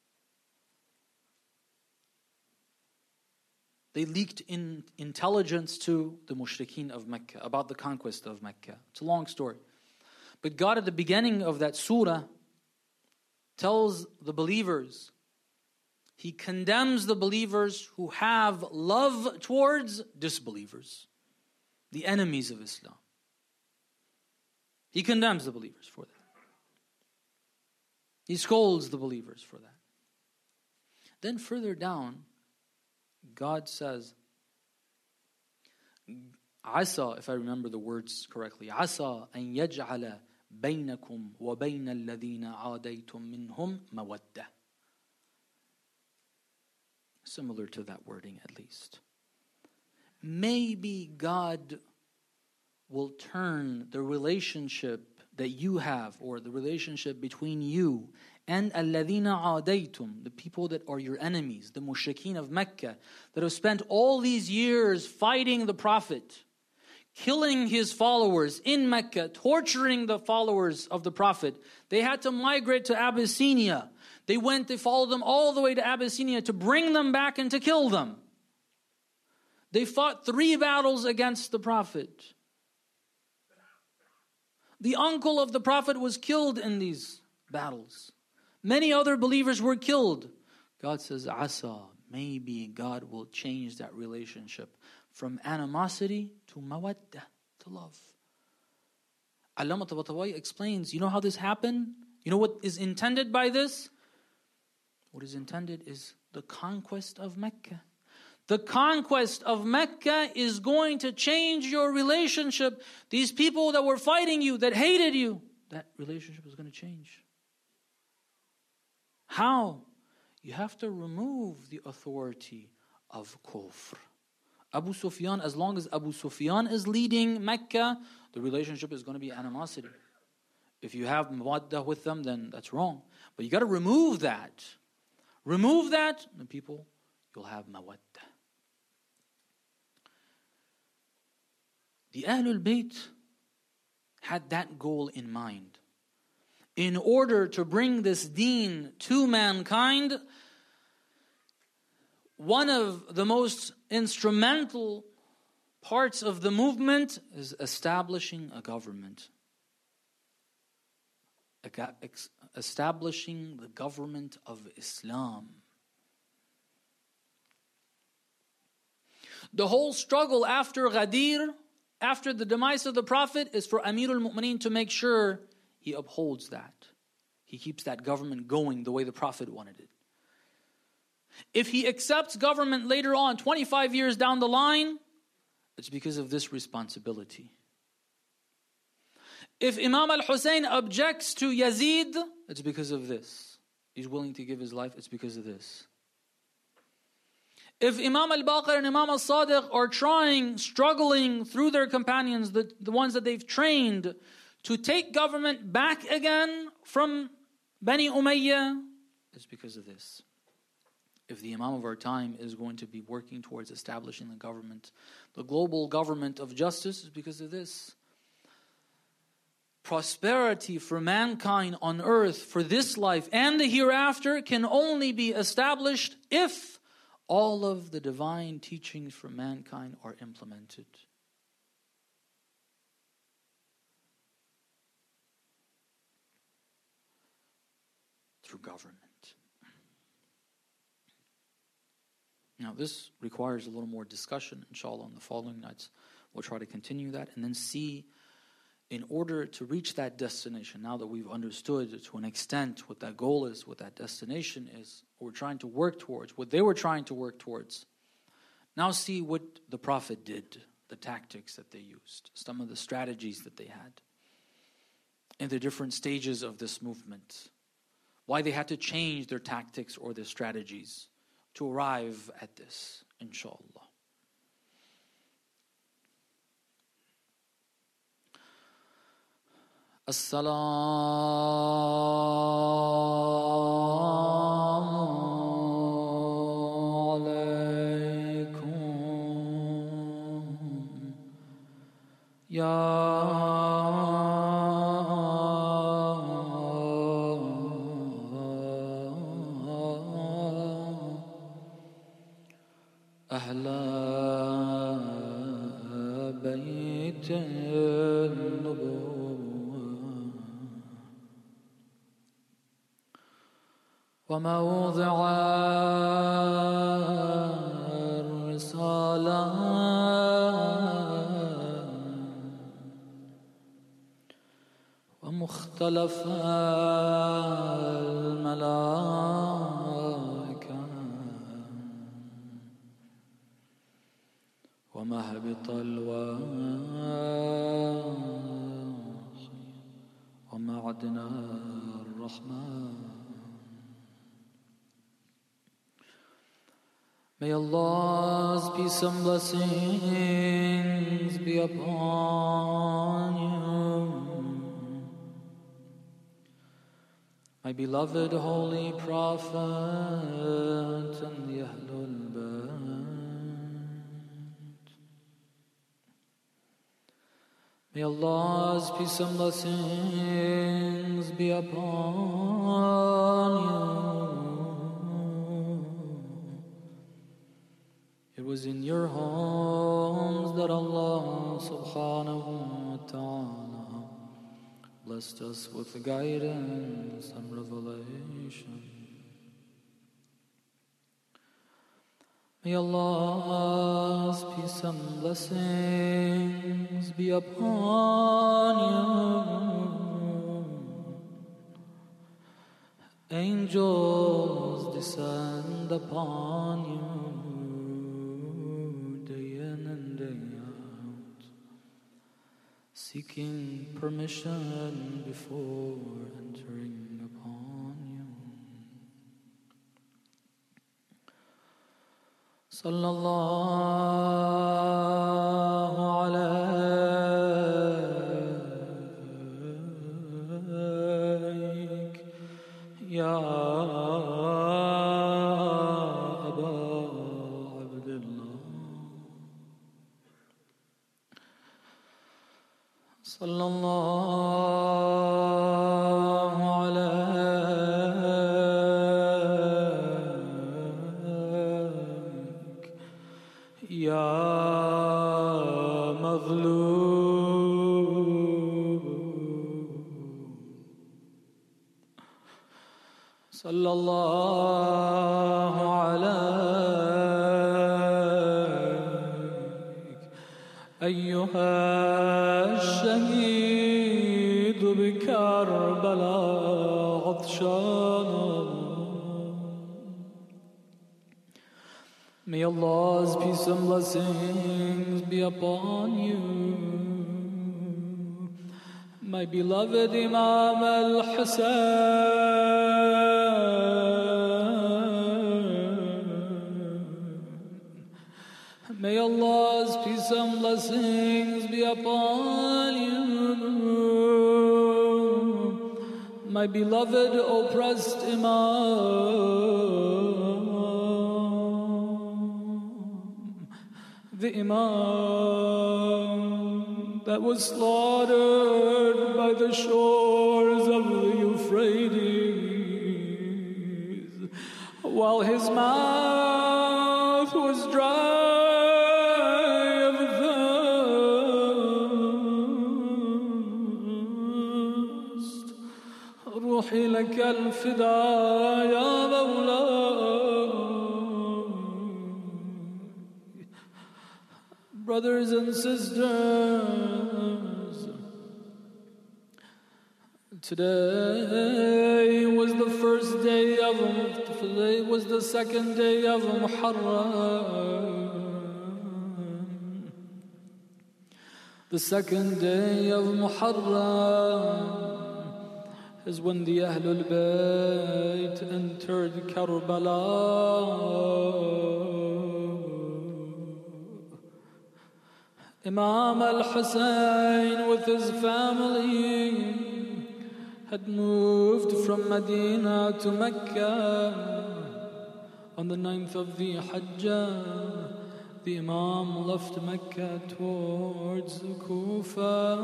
they leaked intelligence to the mushrikeen of Mecca about the conquest of Mecca. It's a long story. But God at the beginning of that surah tells the believers, He condemns the believers who have love towards disbelievers, the enemies of Islam. He condemns the believers for that. He scolds the believers for that. Then further down, God says, Asa, if I remember the words correctly, Asa an yaj'ala baynakum wa bayna alladhina aadaytum minhum mawaddah. Similar to that wording at least. Maybe God will turn the relationship that you have, or the relationship between you and alladhina aadaytum, the people that are your enemies, the mushrikeen of Mecca, that have spent all these years fighting the Prophet, killing his followers in Mecca, torturing the followers of the Prophet. They had to migrate to Abyssinia. They followed them all the way to Abyssinia to bring them back and to kill them. They fought 3 battles against the Prophet. The uncle of the Prophet was killed in these battles. Many other believers were killed. God says, Asa, maybe God will change that relationship from animosity to mawaddah, to love. Allama Tabatabai explains, you know how this happened? You know what is intended by this? What is intended is the conquest of Mecca. The conquest of Mecca is going to change your relationship. These people that were fighting you, that hated you, that relationship is going to change. How? You have to remove the authority of kufr. Abu Sufyan, as long as Abu Sufyan is leading Mecca, the relationship is going to be animosity. If you have mawaddah with them, then that's wrong. But you got to remove that. Remove that, and people, you'll have mawaddah. The Ahlul Bayt had that goal in mind. In order to bring this deen to mankind, one of the most instrumental parts of the movement is establishing a government. Establishing the government of Islam. The whole struggle after Ghadir, after the demise of the Prophet, is for Amirul Mu'mineen to make sure he upholds that. He keeps that government going the way the Prophet wanted it. If he accepts government later on, 25 years down the line, it's because of this responsibility. If Imam al-Hussein objects to Yazid, it's because of this. He's willing to give his life, it's because of this. If Imam al-Baqir and Imam al-Sadiq are struggling through their companions, the ones that they've trained, to take government back again from Bani Umayyah, it's because of this. If the Imam of our time is going to be working towards establishing the government, the global government of justice, is because of this. Prosperity for mankind on earth, for this life and the hereafter, can only be established if all of the divine teachings for mankind are implemented. Through government. Now this requires a little more discussion, inshallah, on the following nights. We'll try to continue that and then see, in order to reach that destination, now that we've understood to an extent what that goal is, what that destination is, what we're trying to work towards, what they were trying to work towards, now see what the Prophet did, the tactics that they used, some of the strategies that they had in the different stages of this movement, why they had to change their tactics or their strategies to arrive at this, inshallah. Assalamu alaikum ya أهل بيت النبوة وموضع الرسالة ومختلف الملائكة ومهبط الوحي ومعدن الرحمن. May Allah's peace and blessings be upon you, my beloved Holy Prophet and the Ahlul Bayt. May Allah's peace and blessings be upon you. It was in your homes that Allah subhanahu wa ta'ala blessed us with guidance and revelation. May Allah's peace and blessings be upon you. Angels descend upon you day in and day out, seeking permission before entering upon you. Sallallahu alayk ya Aba Abdullah. Sallallahu alayk ya Maghlub. Sallallahu alayk ayyuha الشهيد بكربلاء عطشانا. May Allah's peace and blessings be upon you, my beloved Imam al-Husayn. May Allah's peace and blessings be upon you, my beloved oppressed Imam, the Imam that was slaughtered by the shores of the Euphrates, while his mouth روحي لك الفداء يا مولاي. Brothers and sisters, today was the second day of Muharram. The second day of Muharram is when the Ahlul Bayt entered Karbala. Imam al-Hussein with his family had moved from Medina to Mecca. On the 9th of the Hajjah, the Imam left Mecca towards Kufa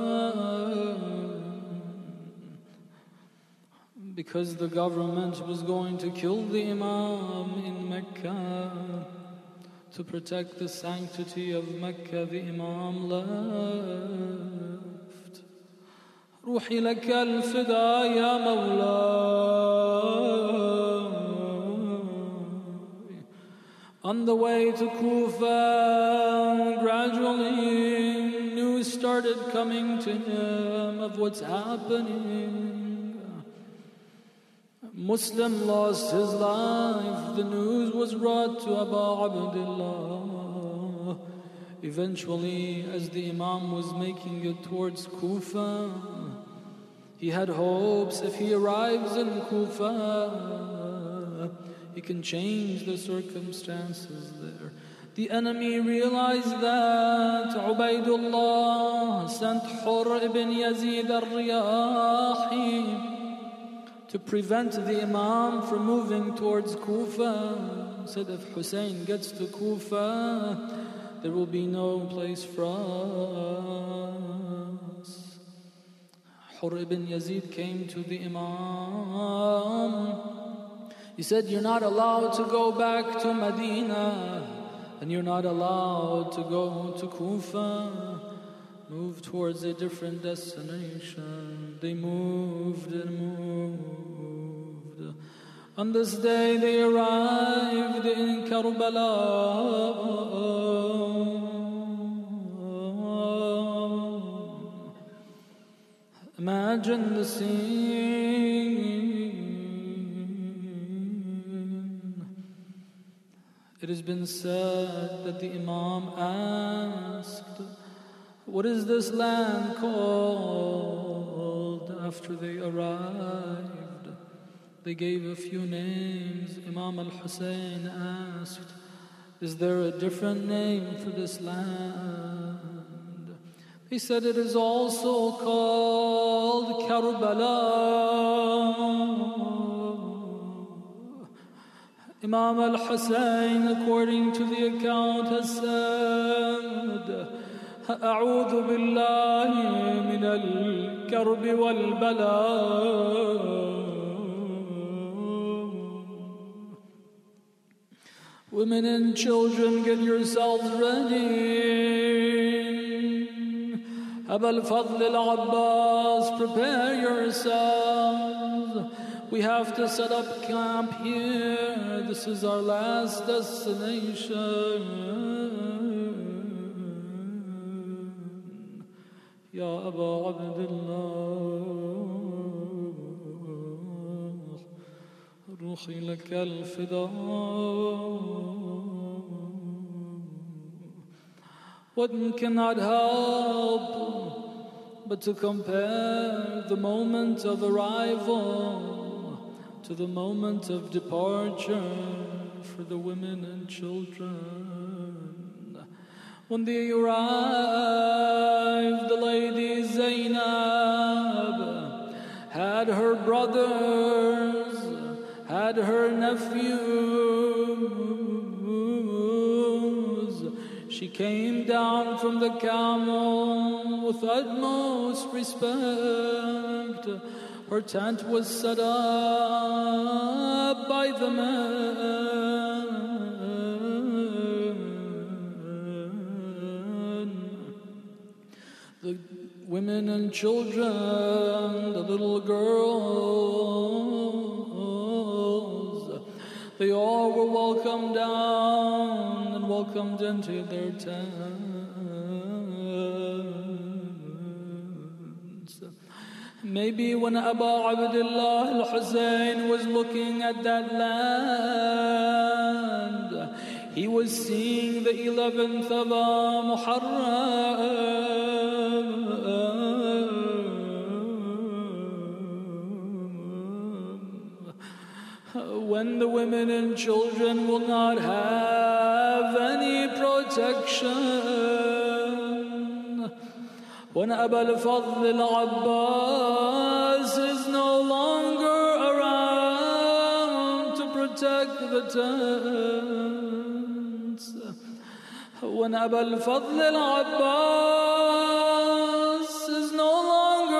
because the government was going to kill the Imam in Mecca. To protect the sanctity of Mecca, the Imam left. روحي لك الفدا يا مولاي. On the way to Kufa, gradually news started coming to him of what's happening. Muslim lost his life. The news was brought to Abu Abdullah. Eventually, as the Imam was making it towards Kufa, he had hopes if he arrives in Kufa, he can change the circumstances there. The enemy realized that Ubaidullah sent Hur ibn Yazid al-Riyahi to prevent the Imam from moving towards Kufa. Said if Hussein gets to Kufa, there will be no place for us. Hur ibn Yazid came to the Imam. He said, you're not allowed to go back to Medina, and you're not allowed to go to Kufa. Move towards a different destination. They moved and moved. On this day they arrived in Karbala. Imagine the scene. It has been said that the Imam asked, what is this land called? After they arrived, they gave a few names. Imam al-Hussein asked, is there a different name for this land? He said, it is also called Karbala. Imam al-Hussein, according to the account, has said, أعوذ بالله من الكرب والبلاء. Women and children, get yourselves ready. Aba al-Fadl al-Abbas, prepare yourselves. We have to set up camp here. This is our last destination. Ya Aba Abdullah, Ruhi laka al-fida. One cannot help but to compare the moment of arrival to the moment of departure for the women and children. When they arrived, the lady Zainab had her brothers, had her nephews. She came down from the camel with utmost respect. Her tent was set up by the men. The women and children, the little girls, they all were welcomed down and welcomed into their tents. Maybe when Abu Abdullah al-Husayn was looking at that land, he was seeing the 11th of Muharram, when the women and children will not have any protection, when Abu al-Fadl al-Abbas is no longer around to protect the tents, when Abu al-Fadl al-Abbas is no longer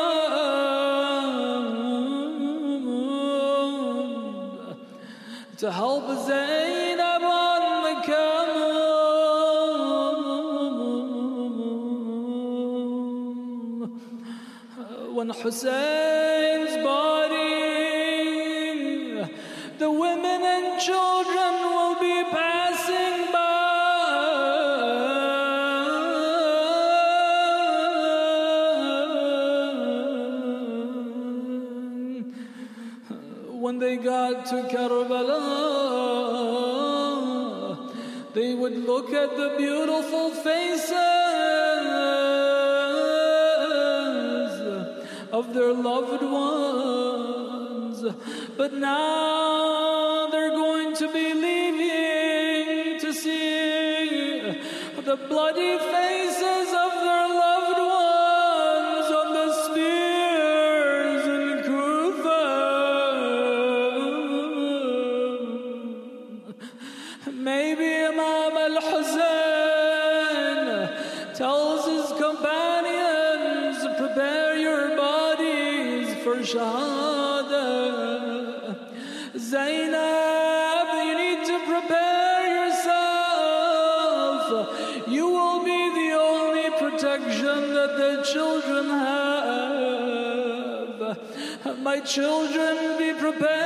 around to help Zainab on the camel, when Hussein's body, the women and children will be passing by, when they got to Karbala, they would look at the beautiful faces of their loved ones. But now they're going to be leaving to see the bloody faces of their loved ones on the spears and Kufa. Maybe Imam al-Husayn tells his companions, prepare your bodies for Shahada. Zainab, you need to prepare yourself. You will be the only protection that the children have. My children, be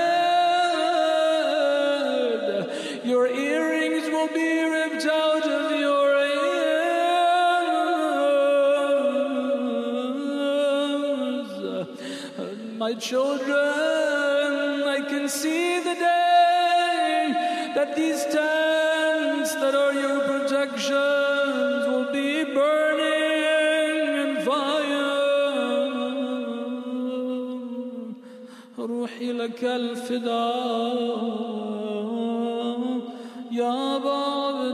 prepared. Your earrings will be ripped out of your ears. My children, I can see the day that these tents that are your protections will be burning in fire. روحي لك الفداء يا أبا عبد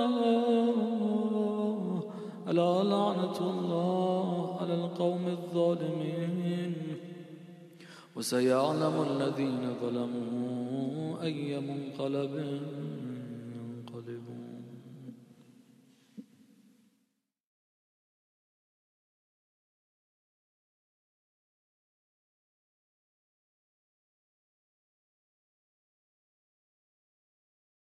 الله، ألا لعنة الله على القوم الظالمين، وسيعلم الذين ظلموا أي منقلب